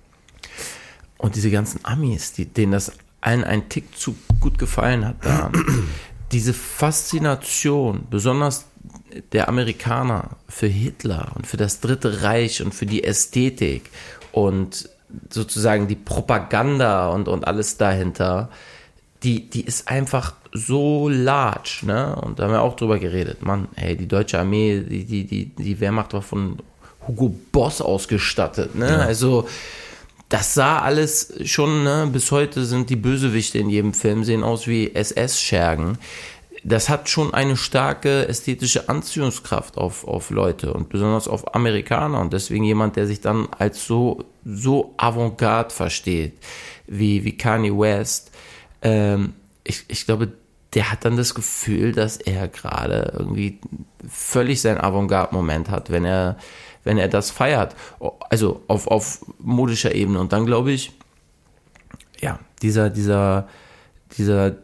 [SPEAKER 2] Und diese ganzen Amis, die, denen das allen einen Tick zu gut gefallen hat, da diese Faszination, besonders der Amerikaner für Hitler und für das Dritte Reich und für die Ästhetik und sozusagen die Propaganda und, und alles dahinter, die, die ist einfach so large, ne? Und da haben wir auch drüber geredet. Mann, ey, die deutsche Armee, die, die, die, die Wehrmacht war von Hugo Boss ausgestattet, ne? Ja. Also, das sah alles schon, ne? Bis heute sind die Bösewichte in jedem Film, sehen aus wie S S-Schergen. Das hat schon eine starke ästhetische Anziehungskraft auf, auf Leute und besonders auf Amerikaner und deswegen jemand, der sich dann als so, so Avantgarde versteht, wie, wie Kanye West. Ähm, ich, ich glaube, der hat dann das Gefühl, dass er gerade irgendwie völlig seinen Avantgarde-Moment hat, wenn er, wenn er das feiert. Also auf, auf modischer Ebene. Und dann glaube ich, ja, dieser, dieser, dieser,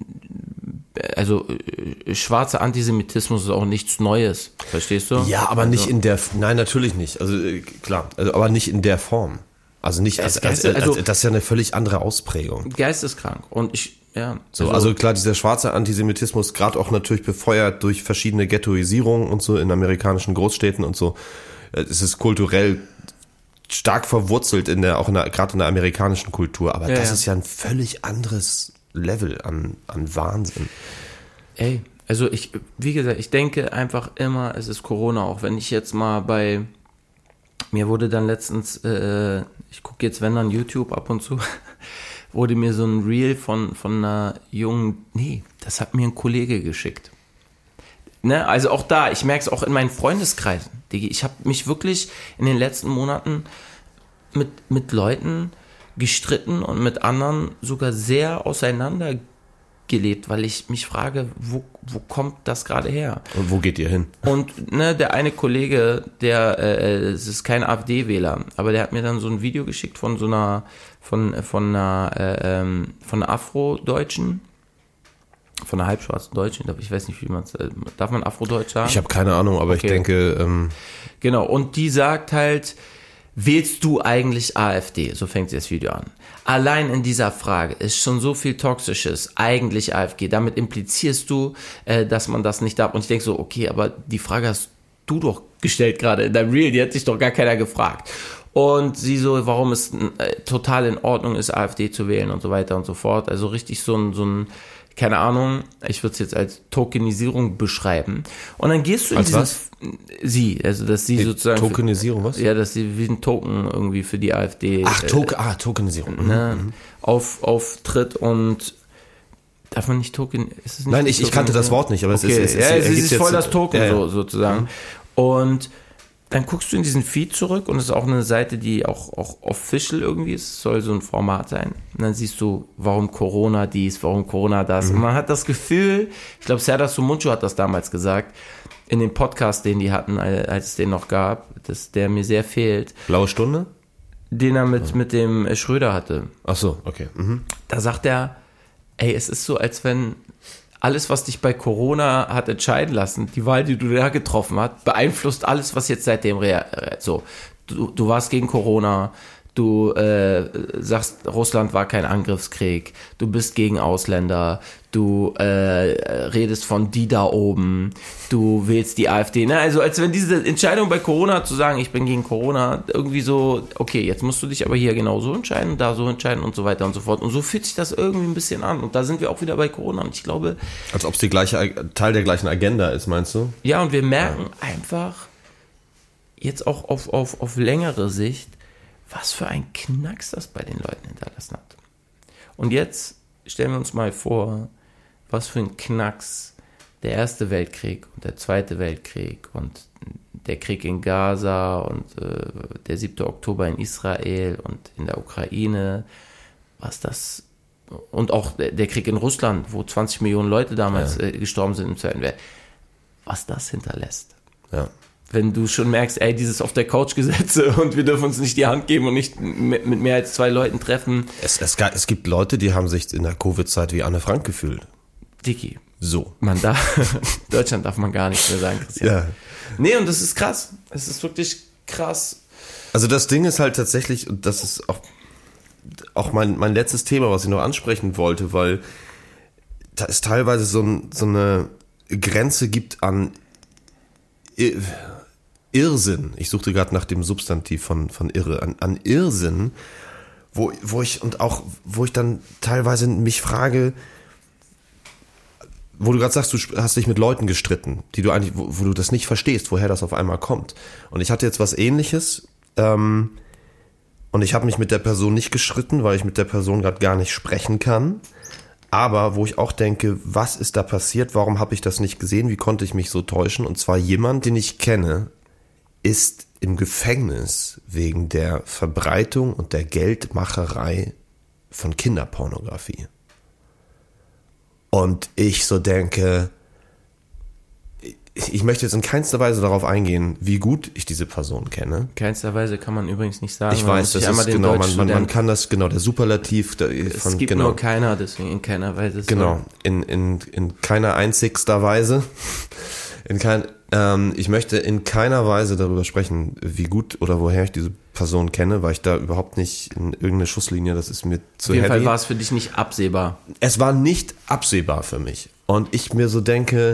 [SPEAKER 2] also schwarzer Antisemitismus ist auch nichts Neues. Verstehst du?
[SPEAKER 3] Ja, aber
[SPEAKER 2] also,
[SPEAKER 3] nicht in der, nein, natürlich nicht. Also klar, also, aber nicht in der Form. Also nicht, als, als, als, also, das ist ja eine völlig andere Ausprägung.
[SPEAKER 2] Geisteskrank. Und ich, ja.
[SPEAKER 3] So, also, also klar, dieser schwarze Antisemitismus, gerade auch natürlich befeuert durch verschiedene Ghettoisierungen und so in amerikanischen Großstädten und so. Es ist kulturell stark verwurzelt in der, auch in der, gerade in der amerikanischen Kultur. Aber ja, das ja. ist ja ein völlig anderes Level an, an Wahnsinn.
[SPEAKER 2] Ey, also ich, wie gesagt, ich denke einfach immer, es ist Corona, auch wenn ich jetzt mal bei, mir wurde dann letztens, äh, ich gucke jetzt, wenn dann YouTube ab und zu, wurde mir so ein Reel von, von einer jungen, nee, das hat mir ein Kollege geschickt. Ne, also auch da, ich merke es auch in meinen Freundeskreisen. Ich habe mich wirklich in den letzten Monaten mit, mit Leuten gestritten und mit anderen sogar sehr auseinandergelebt, weil ich mich frage, wo, wo kommt das gerade her?
[SPEAKER 3] Und wo geht ihr hin?
[SPEAKER 2] Und ne, der eine Kollege, der, äh, es ist kein AfD-Wähler, aber der hat mir dann so ein Video geschickt von so einer, von, von einer, äh, ähm, von einer Afro-Deutschen, von einer halbschwarzen Deutschen, ich weiß nicht, wie man es, darf man Afrodeutsch sagen?
[SPEAKER 3] Ich habe keine Ahnung, aber okay. Ich denke, ähm
[SPEAKER 2] genau, und die sagt halt, wählst du eigentlich AfD? So fängt sie das Video an. Allein in dieser Frage ist schon so viel Toxisches, eigentlich AfD. Damit implizierst du, äh, dass man das nicht darf. Und ich denke so, okay, aber die Frage hast du doch gestellt gerade in deinem Reel, die hat sich doch gar keiner gefragt. Und sie so, warum es äh, total in Ordnung ist, AfD zu wählen und so weiter und so fort. Also richtig so ein, so ein keine Ahnung, ich würde es jetzt als Tokenisierung beschreiben. Und dann gehst du in
[SPEAKER 3] als
[SPEAKER 2] diesen,
[SPEAKER 3] was?
[SPEAKER 2] Sie, also dass sie
[SPEAKER 3] die
[SPEAKER 2] sozusagen
[SPEAKER 3] Tokenisierung, was?
[SPEAKER 2] Ja, dass sie wie ein Token irgendwie für die AfD.
[SPEAKER 3] Ach, Token, äh, ah, Tokenisierung.
[SPEAKER 2] Ne,
[SPEAKER 3] mhm.
[SPEAKER 2] auf, auftritt und darf man nicht Token? Ist es nicht
[SPEAKER 3] Nein, ich, ich kannte das Wort nicht, aber
[SPEAKER 2] okay.
[SPEAKER 3] es ist, es ist,
[SPEAKER 2] ja, es ist
[SPEAKER 3] jetzt,
[SPEAKER 2] voll das Token
[SPEAKER 3] ja, ja.
[SPEAKER 2] so sozusagen. Mhm. Und dann guckst du in diesen Feed zurück und es ist auch eine Seite, die auch, auch official irgendwie ist, es soll so ein Format sein. Und dann siehst du, warum Corona dies, warum Corona das. Mhm. Und man hat das Gefühl, ich glaube, Serdar Somuncu hat das damals gesagt, in dem Podcast, den die hatten, als es den noch gab, dass der mir sehr fehlt.
[SPEAKER 3] Blaue Stunde?
[SPEAKER 2] Den er mit, mit dem Schröder hatte.
[SPEAKER 3] Ach so, okay. Mhm.
[SPEAKER 2] Da sagt er, ey, es ist so, als wenn alles, was dich bei Corona hat entscheiden lassen, die Wahl, die du da getroffen hast, beeinflusst alles, was jetzt seitdem rea- so. Du, du warst gegen Corona, Du äh, sagst, Russland war kein Angriffskrieg. Du bist gegen Ausländer. Du äh, redest von die da oben. Du wählst die AfD. Na, also als wenn diese Entscheidung bei Corona zu sagen, ich bin gegen Corona, irgendwie so, okay, jetzt musst du dich aber hier genau so entscheiden, da so entscheiden und so weiter und so fort. Und so fühlt sich das irgendwie ein bisschen an. Und da sind wir auch wieder bei Corona. Und ich glaube...
[SPEAKER 3] Als ob es die gleiche, Teil der gleichen Agenda ist, meinst du?
[SPEAKER 2] Ja, und wir merken ja. einfach jetzt auch auf, auf, auf längere Sicht, was für ein Knacks das bei den Leuten hinterlassen hat. Und jetzt stellen wir uns mal vor, was für ein Knacks der Erste Weltkrieg und der Zweite Weltkrieg und der Krieg in Gaza und äh, der siebte Oktober in Israel und in der Ukraine, was das, und auch der, der Krieg in Russland, wo zwanzig Millionen Leute damals ja. äh, gestorben sind im Zweiten Weltkrieg, was das hinterlässt.
[SPEAKER 3] Ja.
[SPEAKER 2] Wenn du schon merkst, ey, dieses auf der Couch Gesetze und wir dürfen uns nicht die Hand geben und nicht mit, mit mehr als zwei Leuten treffen.
[SPEAKER 3] Es, es, es gibt Leute, die haben sich in der Covid-Zeit wie Anne Frank gefühlt.
[SPEAKER 2] Dicky.
[SPEAKER 3] So.
[SPEAKER 2] Man darf, Deutschland darf man gar nichts mehr sagen, Christian.
[SPEAKER 3] Ja.
[SPEAKER 2] Nee, und das ist krass. Es ist wirklich krass.
[SPEAKER 3] Also das Ding ist halt tatsächlich, und das ist auch, auch mein, mein letztes Thema, was ich noch ansprechen wollte, weil da es teilweise so, ein, so eine Grenze gibt an Irrsinn, ich suchte gerade nach dem Substantiv von, von irre, an, an Irrsinn, wo, wo ich und auch, wo ich dann teilweise mich frage, wo du gerade sagst, du hast dich mit Leuten gestritten, die du eigentlich, wo, wo du das nicht verstehst, woher das auf einmal kommt. Und ich hatte jetzt was Ähnliches, ähm, und ich habe mich mit der Person nicht gestritten, weil ich mit der Person gerade gar nicht sprechen kann. Aber wo ich auch denke, was ist da passiert? Warum habe ich das nicht gesehen? Wie konnte ich mich so täuschen? Und zwar jemand, den ich kenne, ist im Gefängnis wegen der Verbreitung und der Geldmacherei von Kinderpornografie. Und ich so denke, ich möchte jetzt in keinster Weise darauf eingehen, wie gut ich diese Person kenne.
[SPEAKER 2] In keinster Weise kann man übrigens nicht sagen.
[SPEAKER 3] Ich weiß, das ist genau, man, man, man kann das, genau, der Superlativ. Der,
[SPEAKER 2] es
[SPEAKER 3] von,
[SPEAKER 2] gibt
[SPEAKER 3] genau,
[SPEAKER 2] nur keiner, deswegen in keiner Weise.
[SPEAKER 3] Genau, in, in, in keiner einzigster Weise. In kein, ähm, ich möchte in keiner Weise darüber sprechen, wie gut oder woher ich diese Person kenne, weil ich da überhaupt nicht in irgendeine Schusslinie, das ist mir zu heavy. Auf jeden Fall
[SPEAKER 2] war es für dich nicht absehbar.
[SPEAKER 3] Es war nicht absehbar für mich. Und ich mir so denke,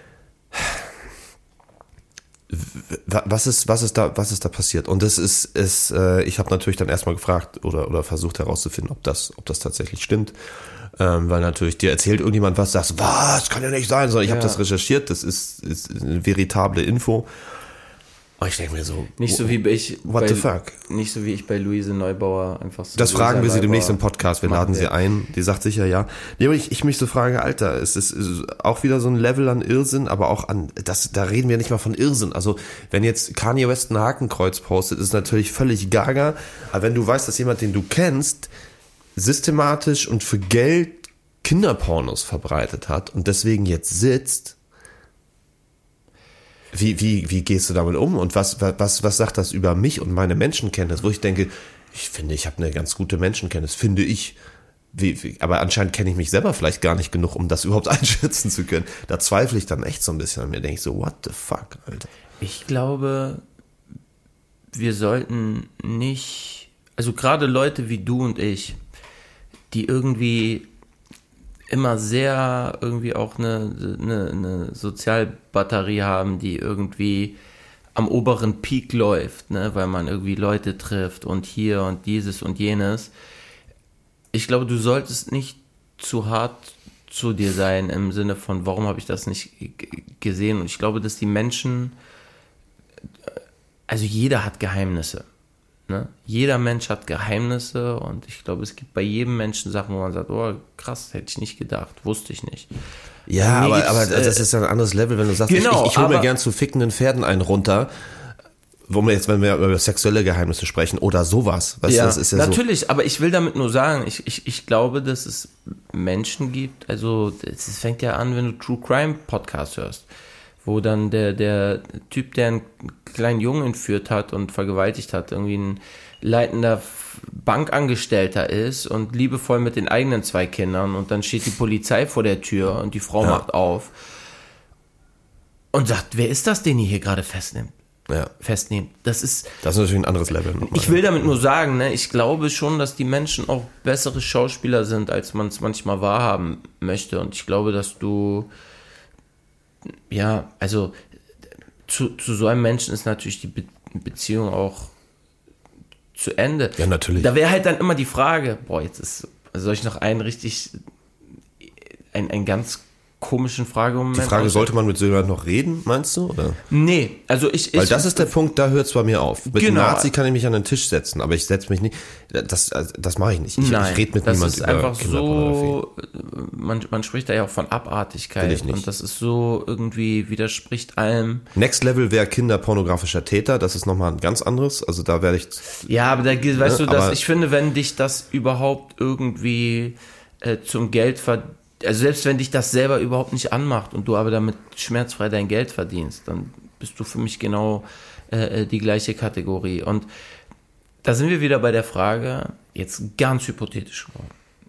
[SPEAKER 3] was ist, was ist da, was ist da passiert? Und das ist, ist äh, ich habe natürlich dann erstmal gefragt oder, oder versucht herauszufinden, ob das, ob das tatsächlich stimmt. Ähm, weil natürlich dir erzählt irgendjemand was, sagst, was, kann ja nicht sein, sondern ich ja. habe das recherchiert, das ist, ist eine veritable Info. Und ich denke mir so,
[SPEAKER 2] nicht so wie ich
[SPEAKER 3] what
[SPEAKER 2] bei,
[SPEAKER 3] the fuck?
[SPEAKER 2] Nicht so wie ich bei Luise Neubauer einfach so.
[SPEAKER 3] Das fragen wir sie demnächst im Podcast, wir laden sie ein, die sagt sicher ja. Nee, aber ich, ich mich so frage, Alter, es ist, ist auch wieder so ein Level an Irrsinn, aber auch an, das, da reden wir nicht mal von Irrsinn. Also, wenn jetzt Kanye West ein Hakenkreuz postet, ist natürlich völlig gaga, aber wenn du weißt, dass jemand, den du kennst, systematisch und für Geld Kinderpornos verbreitet hat und deswegen jetzt sitzt, Wie, wie, wie gehst du damit um und was, was, was sagt das über mich und meine Menschenkenntnis, wo ich denke, ich finde, ich habe eine ganz gute Menschenkenntnis, finde ich, wie, wie, aber anscheinend kenne ich mich selber vielleicht gar nicht genug, um das überhaupt einschätzen zu können. Da zweifle ich dann echt so ein bisschen an mir, denke ich so, what the fuck, Alter.
[SPEAKER 2] Ich glaube, wir sollten nicht, also gerade Leute wie du und ich, die irgendwie immer sehr irgendwie auch eine, eine, eine Sozialbatterie haben, die irgendwie am oberen Peak läuft, ne, weil man irgendwie Leute trifft und hier und dieses und jenes. Ich glaube, du solltest nicht zu hart zu dir sein im Sinne von, warum habe ich das nicht g- gesehen? Und ich glaube, dass die Menschen, also jeder hat Geheimnisse. Ne? Jeder Mensch hat Geheimnisse und ich glaube, es gibt bei jedem Menschen Sachen, wo man sagt, oh krass, hätte ich nicht gedacht, wusste ich nicht.
[SPEAKER 3] Ja, aber, aber das ist ja ein anderes Level, wenn du sagst,
[SPEAKER 2] genau,
[SPEAKER 3] ich, ich hole mir gern zu fickenden Pferden einen runter, wo wir jetzt, wenn wir über sexuelle Geheimnisse sprechen oder sowas. Weißt
[SPEAKER 2] ja,
[SPEAKER 3] du, das ist ja
[SPEAKER 2] natürlich,
[SPEAKER 3] so.
[SPEAKER 2] Aber ich will damit nur sagen, ich, ich, ich glaube, dass es Menschen gibt, also es fängt ja an, wenn du True Crime Podcast hörst, wo dann der, der Typ, der einen kleinen Jungen entführt hat und vergewaltigt hat, irgendwie ein leitender Bankangestellter ist und liebevoll mit den eigenen zwei Kindern und dann steht die Polizei vor der Tür und die Frau ja. macht auf und sagt, wer ist das, den ihr hier gerade festnimmt?
[SPEAKER 3] ja.
[SPEAKER 2] festnehmen. Das ist,
[SPEAKER 3] das ist natürlich ein anderes Level.
[SPEAKER 2] Ich will damit nur sagen, ne, ich glaube schon, dass die Menschen auch bessere Schauspieler sind, als man es manchmal wahrhaben möchte. Und ich glaube, dass du, ja, also zu, zu so einem Menschen ist natürlich die Be- Beziehung auch zu Ende.
[SPEAKER 3] Ja, natürlich.
[SPEAKER 2] Da wäre halt dann immer die Frage, boah, jetzt ist, soll ich noch einen richtig, ein, ein ganz komischen Frage.
[SPEAKER 3] Die Frage, sollte man mit so jemandem noch reden, meinst du? Oder?
[SPEAKER 2] Nee, also ich...
[SPEAKER 3] Weil
[SPEAKER 2] ich,
[SPEAKER 3] das ist der Punkt, da hört es bei mir auf. Mit
[SPEAKER 2] genau.
[SPEAKER 3] einem Nazi kann ich mich an den Tisch setzen, aber ich setze mich nicht, das, das mache ich nicht. Ich,
[SPEAKER 2] Nein,
[SPEAKER 3] ich rede mit
[SPEAKER 2] das
[SPEAKER 3] niemand
[SPEAKER 2] ist
[SPEAKER 3] über
[SPEAKER 2] einfach
[SPEAKER 3] Kinderpornografie.
[SPEAKER 2] so, man, man spricht da ja auch von Abartigkeit.
[SPEAKER 3] Will ich nicht.
[SPEAKER 2] Und das ist so, irgendwie widerspricht allem.
[SPEAKER 3] Next Level wäre kinderpornografischer Täter, das ist nochmal ein ganz anderes, also da werde ich...
[SPEAKER 2] Ja, aber da, weißt
[SPEAKER 3] ne,
[SPEAKER 2] du, dass
[SPEAKER 3] aber-
[SPEAKER 2] ich finde, wenn dich das überhaupt irgendwie äh, zum Geld verdient, also selbst wenn dich das selber überhaupt nicht anmacht und du aber damit schmerzfrei dein Geld verdienst, dann bist du für mich genau äh, die gleiche Kategorie. Und da sind wir wieder bei der Frage, jetzt ganz hypothetisch geworden.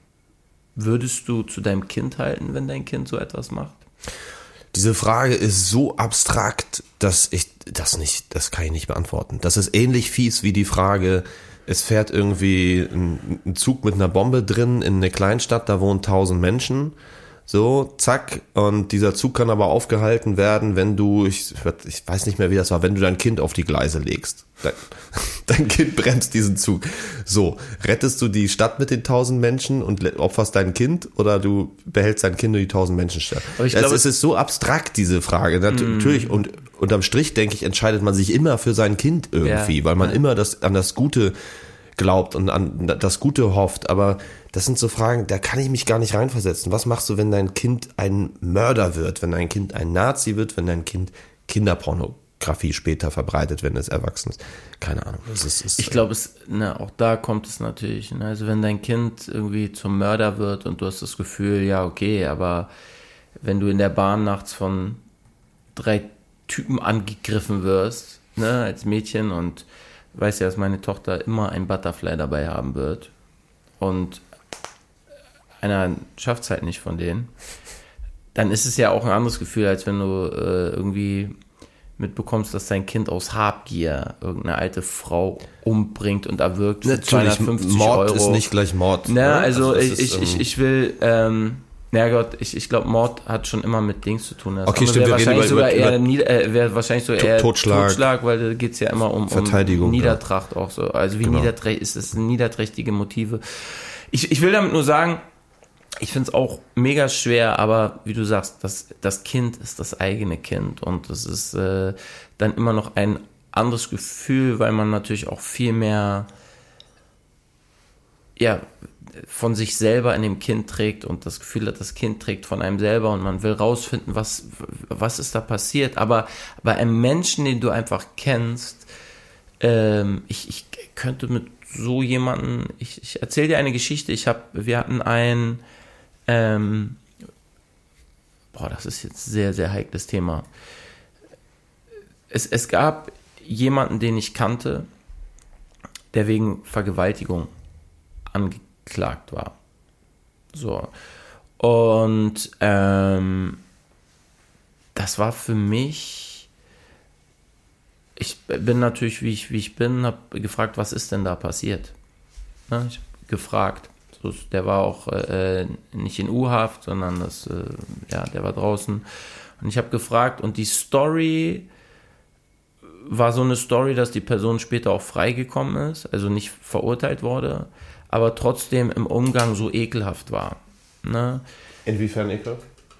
[SPEAKER 2] Würdest du zu deinem Kind halten, wenn dein Kind so etwas macht?
[SPEAKER 3] Diese Frage ist so abstrakt, dass ich das nicht, das kann ich nicht beantworten. Das ist ähnlich fies wie die Frage, es fährt irgendwie ein, ein Zug mit einer Bombe drin in eine Kleinstadt, da wohnen tausend Menschen. So, zack, und dieser Zug kann aber aufgehalten werden, wenn du, ich, ich weiß nicht mehr, wie das war, wenn du dein Kind auf die Gleise legst. Dein, dein Kind bremst diesen Zug. So, rettest du die Stadt mit den tausend Menschen und opferst dein Kind oder du behältst dein Kind und die tausend Menschen statt?
[SPEAKER 2] Aber ich
[SPEAKER 3] es,
[SPEAKER 2] glaube,
[SPEAKER 3] es ist so abstrakt, diese Frage. Natürlich, und unterm Strich, denke ich, entscheidet man sich immer für sein Kind irgendwie,
[SPEAKER 2] Ja.
[SPEAKER 3] weil man immer das, an das Gute glaubt und an das Gute hofft, aber das sind so Fragen, da kann ich mich gar nicht reinversetzen. Was machst du, wenn dein Kind ein Mörder wird, wenn dein Kind ein Nazi wird, wenn dein Kind Kinderpornografie später verbreitet, wenn es erwachsen ist? Keine Ahnung. Das ist, ist,
[SPEAKER 2] Ich glaube, es, ne, auch da kommt es natürlich. Ne? Also wenn dein Kind irgendwie zum Mörder wird und du hast das Gefühl, ja okay, aber wenn du in der Bahn nachts von drei Typen angegriffen wirst, ne, als Mädchen und weiß ja, dass meine Tochter immer ein Butterfly dabei haben wird und einer schafft es halt nicht von denen, dann ist es ja auch ein anderes Gefühl, als wenn du äh, irgendwie mitbekommst, dass dein Kind aus Habgier irgendeine alte Frau umbringt und erwirkt für
[SPEAKER 3] natürlich,
[SPEAKER 2] zweihundertfünfzig
[SPEAKER 3] Mord
[SPEAKER 2] Euro.
[SPEAKER 3] ist nicht gleich Mord.
[SPEAKER 2] Na,
[SPEAKER 3] ne?
[SPEAKER 2] also,
[SPEAKER 3] das
[SPEAKER 2] ich,
[SPEAKER 3] ist,
[SPEAKER 2] ich, ich,
[SPEAKER 3] ähm,
[SPEAKER 2] ich will, ähm, na Gott, ich, ich glaube, Mord hat schon immer mit Dings zu tun. Das
[SPEAKER 3] Okay,
[SPEAKER 2] andere
[SPEAKER 3] stimmt,
[SPEAKER 2] wäre
[SPEAKER 3] wir reden
[SPEAKER 2] wahrscheinlich
[SPEAKER 3] über-
[SPEAKER 2] sogar
[SPEAKER 3] über-
[SPEAKER 2] eher, Nieder, äh, wäre wahrscheinlich so eher
[SPEAKER 3] Totschlag.
[SPEAKER 2] Totschlag, weil da geht's ja immer um,
[SPEAKER 3] Verteidigung,
[SPEAKER 2] um Niedertracht auch so. Also wie
[SPEAKER 3] Genau.
[SPEAKER 2] niederträchtig ist es, niederträchtige Motive. Ich, ich will damit nur sagen, ich finde es auch mega schwer, aber wie du sagst, das, das Kind ist das eigene Kind und das ist äh, dann immer noch ein anderes Gefühl, weil man natürlich auch viel mehr ja, von sich selber in dem Kind trägt und das Gefühl hat, das Kind trägt von einem selber und man will rausfinden, was, was ist da passiert. Aber bei einem Menschen, den du einfach kennst, ähm, ich, ich könnte mit so jemanden, ich, ich erzähle dir eine Geschichte, ich habe, wir hatten ein, ähm, boah, das ist jetzt sehr, sehr heikles Thema. Es, es gab jemanden, den ich kannte, der wegen Vergewaltigung angeklagt war. So. Und ähm, das war für mich, ich bin natürlich, wie ich, wie ich bin, habe gefragt, was ist denn da passiert? Ne? Ich habe gefragt. So, der war auch äh, nicht in U-Haft, sondern das, äh, ja, der war draußen. Und ich habe gefragt und die Story war so eine Story, dass die Person später auch freigekommen ist, also nicht verurteilt wurde, aber trotzdem im Umgang so ekelhaft war. Ne?
[SPEAKER 3] Inwiefern ekelhaft?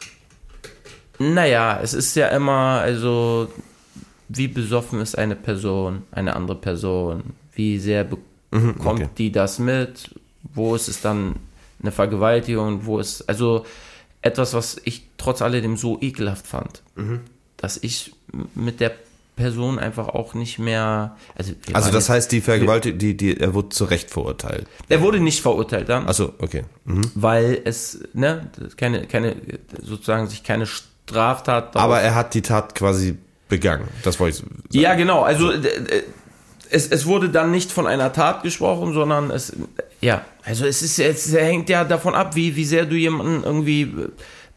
[SPEAKER 2] Naja, es ist ja immer, also wie besoffen ist eine Person, eine andere Person, wie sehr bekommt mhm, okay. die das mit, wo ist es dann eine Vergewaltigung, wo ist, also etwas, was ich trotz alledem so ekelhaft fand, mhm. dass ich mit der Person einfach auch nicht mehr, also,
[SPEAKER 3] also das heißt, die Vergewaltigung, die, die, er wurde zu Recht verurteilt.
[SPEAKER 2] Er wurde nicht verurteilt dann.
[SPEAKER 3] Ach so, okay. Mhm.
[SPEAKER 2] Weil es, ne, keine, keine, sozusagen sich keine Straftat.
[SPEAKER 3] Aber er hat die Tat quasi begangen. Das wollte ich sagen.
[SPEAKER 2] Ja, genau. Also es, es wurde dann nicht von einer Tat gesprochen, sondern es, ja, also es ist, es hängt ja davon ab, wie, wie sehr du jemanden irgendwie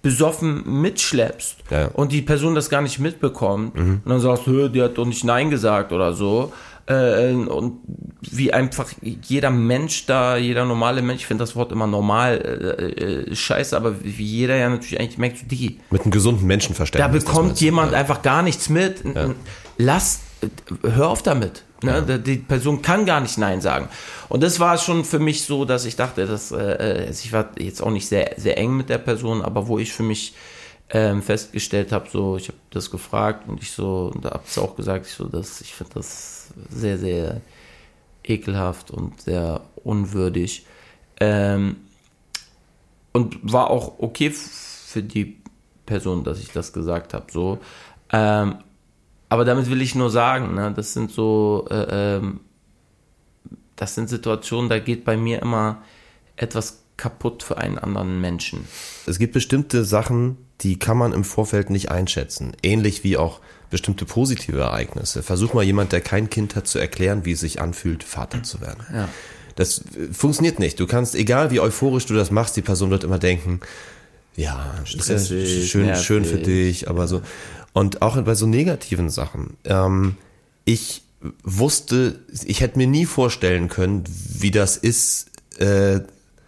[SPEAKER 2] besoffen mitschleppst
[SPEAKER 3] ja.
[SPEAKER 2] und die Person das gar nicht mitbekommt mhm. und dann sagst du, die hat doch nicht Nein gesagt oder so. Äh, und wie einfach jeder Mensch da, jeder normale Mensch, ich finde das Wort immer normal äh, äh, scheiße, aber wie jeder ja natürlich eigentlich merkt, die.
[SPEAKER 3] Mit einem gesunden Menschenverständnis.
[SPEAKER 2] Da bekommt jemand
[SPEAKER 3] ja.
[SPEAKER 2] einfach gar nichts mit.
[SPEAKER 3] Ja.
[SPEAKER 2] Lass, hör auf damit. Ne? Ja. Die Person kann gar nicht Nein sagen. Und das war schon für mich so, dass ich dachte, dass äh, ich war jetzt auch nicht sehr, sehr eng mit der Person, aber wo ich für mich ähm, festgestellt habe, so, ich habe das gefragt und ich so, und da habe ich auch gesagt, ich so, dass ich finde das sehr, sehr ekelhaft und sehr unwürdig. Ähm, und war auch okay für die Person, dass ich das gesagt habe. So. Ähm, aber damit will ich nur sagen, ne, das sind so, äh, ähm, das sind Situationen, da geht bei mir immer etwas kaputt für einen anderen Menschen.
[SPEAKER 3] Es gibt bestimmte Sachen, die kann man im Vorfeld nicht einschätzen. Ähnlich wie auch bestimmte positive Ereignisse. Versuch mal jemand, der kein Kind hat, zu erklären, wie es sich anfühlt, Vater zu werden.
[SPEAKER 2] Ja.
[SPEAKER 3] Das funktioniert nicht. Du kannst, egal wie euphorisch du das machst, die Person wird immer denken, ja, ist ja schön, schön für dich, aber so. Und auch bei so negativen Sachen. Ähm, ich wusste, ich hätte mir nie vorstellen können, wie das ist, äh,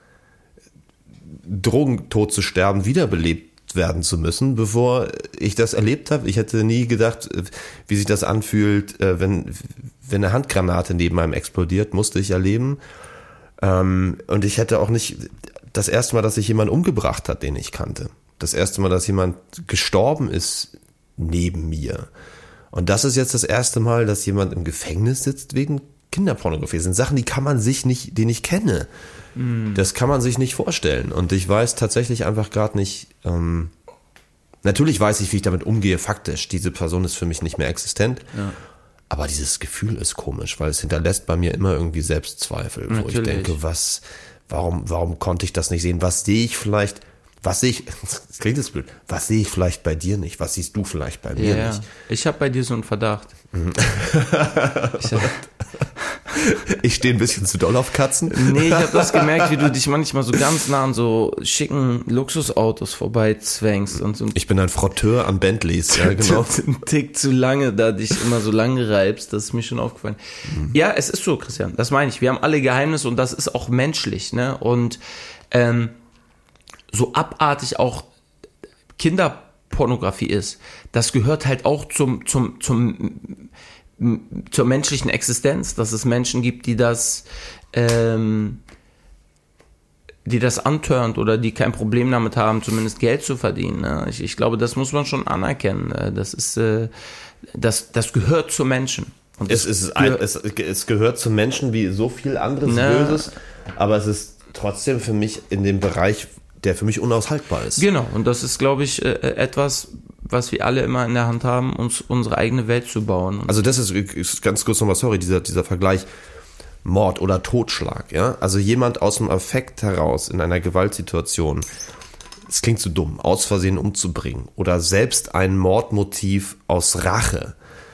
[SPEAKER 3] drogentot zu sterben, wiederbelebt werden zu müssen, bevor ich das erlebt habe. Ich hätte nie gedacht, wie sich das anfühlt, wenn, wenn eine Handgranate neben einem explodiert, musste ich erleben. Und ich hätte auch nicht das erste Mal, dass sich jemand umgebracht hat, den ich kannte. Das erste Mal, dass jemand gestorben ist neben mir. Und das ist jetzt das erste Mal, dass jemand im Gefängnis sitzt wegen Kinderpornografie. Das sind Sachen, die kann man sich nicht, die ich kenne. Das kann man sich nicht vorstellen. Und ich weiß tatsächlich einfach gerade nicht, ähm, natürlich weiß ich, wie ich damit umgehe, faktisch. Diese Person ist für mich nicht mehr existent. Ja. Aber dieses Gefühl ist komisch, weil es hinterlässt bei mir immer irgendwie Selbstzweifel, wo natürlich. Ich denke, was, warum, warum konnte ich das nicht sehen? Was sehe ich vielleicht, was sehe ich, das klingt jetzt blöd, was sehe ich vielleicht bei dir nicht? Was siehst du vielleicht bei mir
[SPEAKER 2] ja,
[SPEAKER 3] nicht?
[SPEAKER 2] Ich habe bei dir so einen Verdacht. ich
[SPEAKER 3] Ich stehe ein bisschen zu doll auf Katzen.
[SPEAKER 2] Nee, ich habe das gemerkt, wie du dich manchmal so ganz nah an so schicken Luxusautos vorbeizwängst und so.
[SPEAKER 3] Ich bin ein Frotteur an Bentleys, ja genau.
[SPEAKER 2] Ein Tick zu lange, da dich immer so lange reibst, das ist mir schon aufgefallen. Mhm. Ja, es ist so, Christian, das meine ich. Wir haben alle Geheimnisse und das ist auch menschlich, ne? Und ähm, so abartig auch Kinderpornografie ist, das gehört halt auch zum zum zum zur menschlichen Existenz, dass es Menschen gibt, die das ähm, die das antörnt oder die kein Problem damit haben, zumindest Geld zu verdienen. Ne? Ich, ich glaube, das muss man schon anerkennen. Das ist äh, das, das gehört zu Menschen. Und
[SPEAKER 3] es, ist ein, es, es gehört zu Menschen wie so viel anderes ne. Böses, aber es ist trotzdem für mich in dem Bereich, der für mich unaushaltbar ist.
[SPEAKER 2] Genau, und das ist, glaube ich, äh, etwas, was wir alle immer in der Hand haben, uns unsere eigene Welt zu bauen.
[SPEAKER 3] Also das ist, ist ganz kurz nochmal, sorry, dieser, dieser Vergleich Mord oder Totschlag, ja. Also jemand aus dem Affekt heraus in einer Gewaltsituation, es klingt so dumm, aus Versehen umzubringen oder selbst ein Mordmotiv aus Rache.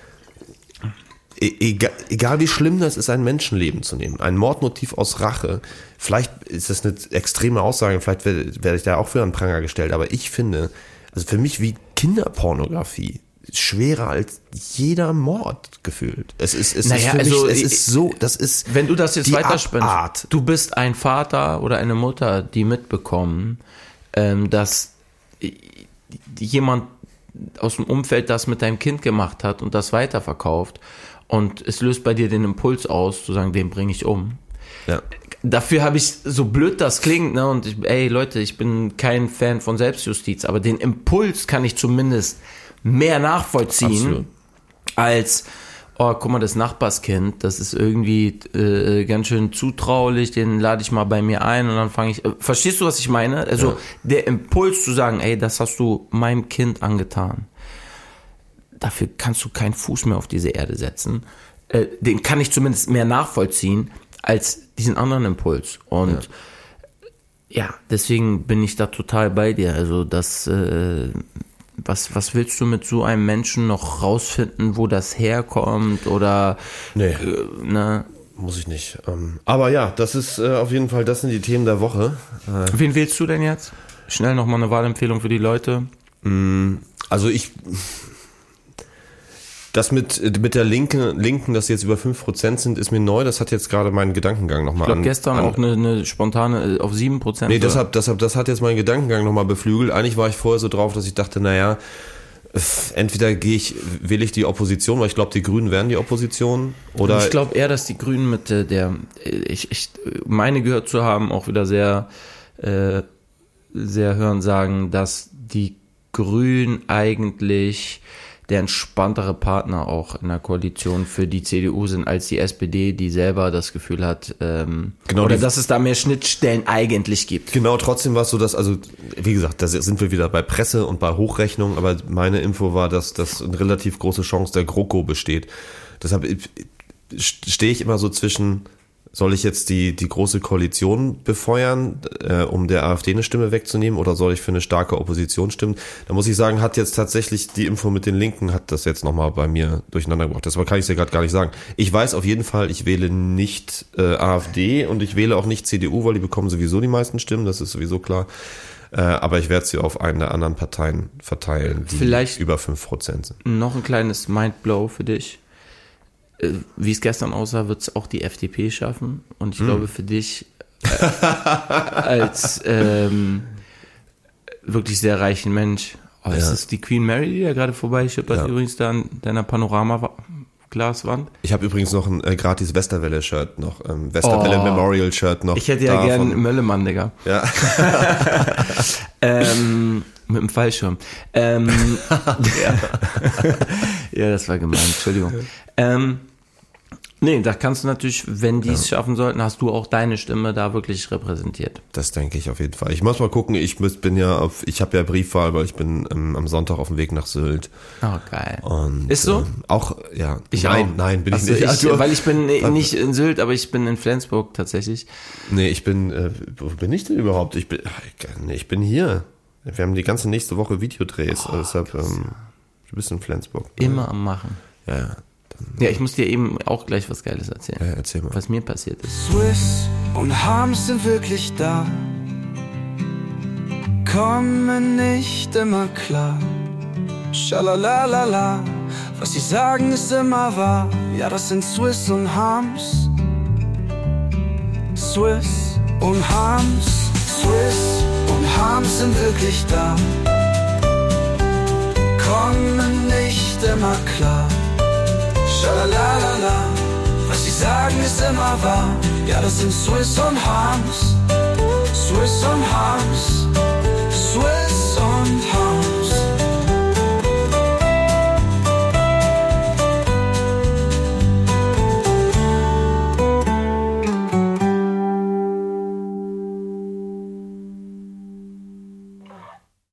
[SPEAKER 3] Egal, egal wie schlimm das ist, ein Menschenleben zu nehmen, ein Mordmotiv aus Rache, vielleicht ist das eine extreme Aussage, vielleicht werde, werde ich da auch für einen Pranger gestellt, aber ich finde, also für mich wie Kinderpornografie schwerer als jeder Mord gefühlt. Es ist, es
[SPEAKER 2] naja,
[SPEAKER 3] ist für
[SPEAKER 2] also,
[SPEAKER 3] mich, es ist so, das ist
[SPEAKER 2] wenn du das jetzt
[SPEAKER 3] die
[SPEAKER 2] weiterspinnst,
[SPEAKER 3] Abart.
[SPEAKER 2] Du bist ein Vater oder eine Mutter, die mitbekommen, ähm, dass jemand aus dem Umfeld das mit deinem Kind gemacht hat und das weiterverkauft und es löst bei dir den Impuls aus, zu sagen, den bringe ich um.
[SPEAKER 3] Ja.
[SPEAKER 2] Dafür habe ich, so blöd das klingt, ne, und ich, ey Leute, ich bin kein Fan von Selbstjustiz, aber den Impuls kann ich zumindest mehr nachvollziehen, absolut, als, oh, guck mal, das Nachbarskind, das ist irgendwie äh, ganz schön zutraulich, den lade ich mal bei mir ein und dann fange ich, äh, verstehst du, was ich meine? Also ja. Der Impuls zu sagen, ey, das hast du meinem Kind angetan, dafür kannst du keinen Fuß mehr auf diese Erde setzen, äh, den kann ich zumindest mehr nachvollziehen, als diesen anderen Impuls. Und ja, ja deswegen bin ich da total bei dir. Also das, äh, was, was willst du mit so einem Menschen noch rausfinden, wo das herkommt oder
[SPEAKER 3] nee,
[SPEAKER 2] äh, ne?
[SPEAKER 3] Muss ich nicht. Ähm, aber ja, das ist äh, auf jeden Fall, das sind die Themen der Woche. Äh,
[SPEAKER 2] Wen wählst du denn jetzt? schnell nochmal eine Wahlempfehlung für die Leute.
[SPEAKER 3] Also ich, das mit, mit der Linken, Linken, dass sie jetzt über fünf Prozent sind, ist mir neu. Das hat jetzt gerade meinen Gedankengang nochmal
[SPEAKER 2] Ich glaube
[SPEAKER 3] an.
[SPEAKER 2] gestern
[SPEAKER 3] an,
[SPEAKER 2] auch eine, eine spontane auf sieben Prozent.
[SPEAKER 3] Nee, deshalb, deshalb, das hat jetzt meinen Gedankengang nochmal beflügelt. Eigentlich war ich vorher so drauf, dass ich dachte, naja, entweder gehe ich, wähle ich die Opposition, weil ich glaube, die Grünen wären die Opposition. Oder
[SPEAKER 2] ich glaube eher, dass die Grünen mit äh, der, ich, ich meine gehört zu haben, auch wieder sehr, äh, sehr hören sagen, dass die Grünen eigentlich der entspanntere Partner auch in der Koalition für die C D U sind als die S P D, die selber das Gefühl hat, ähm,
[SPEAKER 3] genau,
[SPEAKER 2] oder
[SPEAKER 3] die,
[SPEAKER 2] dass es da mehr Schnittstellen eigentlich gibt.
[SPEAKER 3] Genau, trotzdem war es so, dass, also wie gesagt, da sind wir wieder bei Presse und bei Hochrechnung, aber meine Info war, dass, dass eine relativ große Chance der GroKo besteht. Deshalb stehe ich immer so zwischen, soll ich jetzt die, die große Koalition befeuern, äh, um der AfD eine Stimme wegzunehmen, oder soll ich für eine starke Opposition stimmen? Da muss ich sagen, hat jetzt tatsächlich die Info mit den Linken, hat das jetzt nochmal bei mir durcheinander gebracht. Deshalb kann ich es ja gerade gar nicht sagen. Ich weiß auf jeden Fall, ich wähle nicht äh, AfD und ich wähle auch nicht C D U, weil die bekommen sowieso die meisten Stimmen, das ist sowieso klar. Äh, aber ich werde sie auf einen der anderen Parteien verteilen, die
[SPEAKER 2] Vielleicht
[SPEAKER 3] über fünf Prozent sind.
[SPEAKER 2] Noch ein kleines Mindblow für dich. Wie es gestern aussah, wird es auch die F D P schaffen. Und ich hm. glaube, für dich äh, als ähm, wirklich sehr reichen Mensch, oh, ja. Ist das die Queen Mary, die da gerade vorbeischippert, ja. Übrigens da an deiner Panorama-Glaswand?
[SPEAKER 3] Ich habe übrigens noch ein äh, gratis Westerwelle-Shirt noch, ähm, Westerwelle oh. Memorial-Shirt noch.
[SPEAKER 2] Ich hätte ja gern Möllemann, Digga.
[SPEAKER 3] Ja.
[SPEAKER 2] ähm, mit dem Fallschirm. Ähm, ja. Ja, das war gemein, Entschuldigung. Ähm, nee, da kannst du natürlich, wenn die es ja. schaffen sollten, hast du auch deine Stimme da wirklich repräsentiert.
[SPEAKER 3] Das denke ich auf jeden Fall. Ich muss mal gucken, ich bin ja auf, ich habe ja Briefwahl, weil ich bin ähm, am Sonntag auf dem Weg nach Sylt.
[SPEAKER 2] Oh, geil.
[SPEAKER 3] Und,
[SPEAKER 2] ist so?
[SPEAKER 3] Ähm, auch, ja.
[SPEAKER 2] Ich
[SPEAKER 3] nein,
[SPEAKER 2] auch.
[SPEAKER 3] nein, bin
[SPEAKER 2] also
[SPEAKER 3] ich nicht.
[SPEAKER 2] Ich, also, weil ich bin nicht in Sylt, aber ich bin in Flensburg tatsächlich.
[SPEAKER 3] Nee, ich bin, äh, wo bin ich denn überhaupt? Ich bin, nee, ich bin hier. Wir haben die ganze nächste Woche Videodrehs, oh, deshalb, ähm, du bist in Flensburg.
[SPEAKER 2] Immer ja. am Machen.
[SPEAKER 3] Ja, ja.
[SPEAKER 2] Ja, ich muss dir eben auch gleich was Geiles erzählen.
[SPEAKER 3] Ja, erzähl mal.
[SPEAKER 2] Was mir passiert ist.
[SPEAKER 1] Swiss und Harms sind wirklich da, kommen nicht immer klar. Schalalalala, was sie sagen ist immer wahr. Ja, das sind Swiss und Harms. Swiss und Harms. Swiss und Harms sind wirklich da, kommen nicht immer klar. Schalalalala, was sie sagen ist immer wahr. Ja, das sind Swiss und Harms. Swiss und Harms.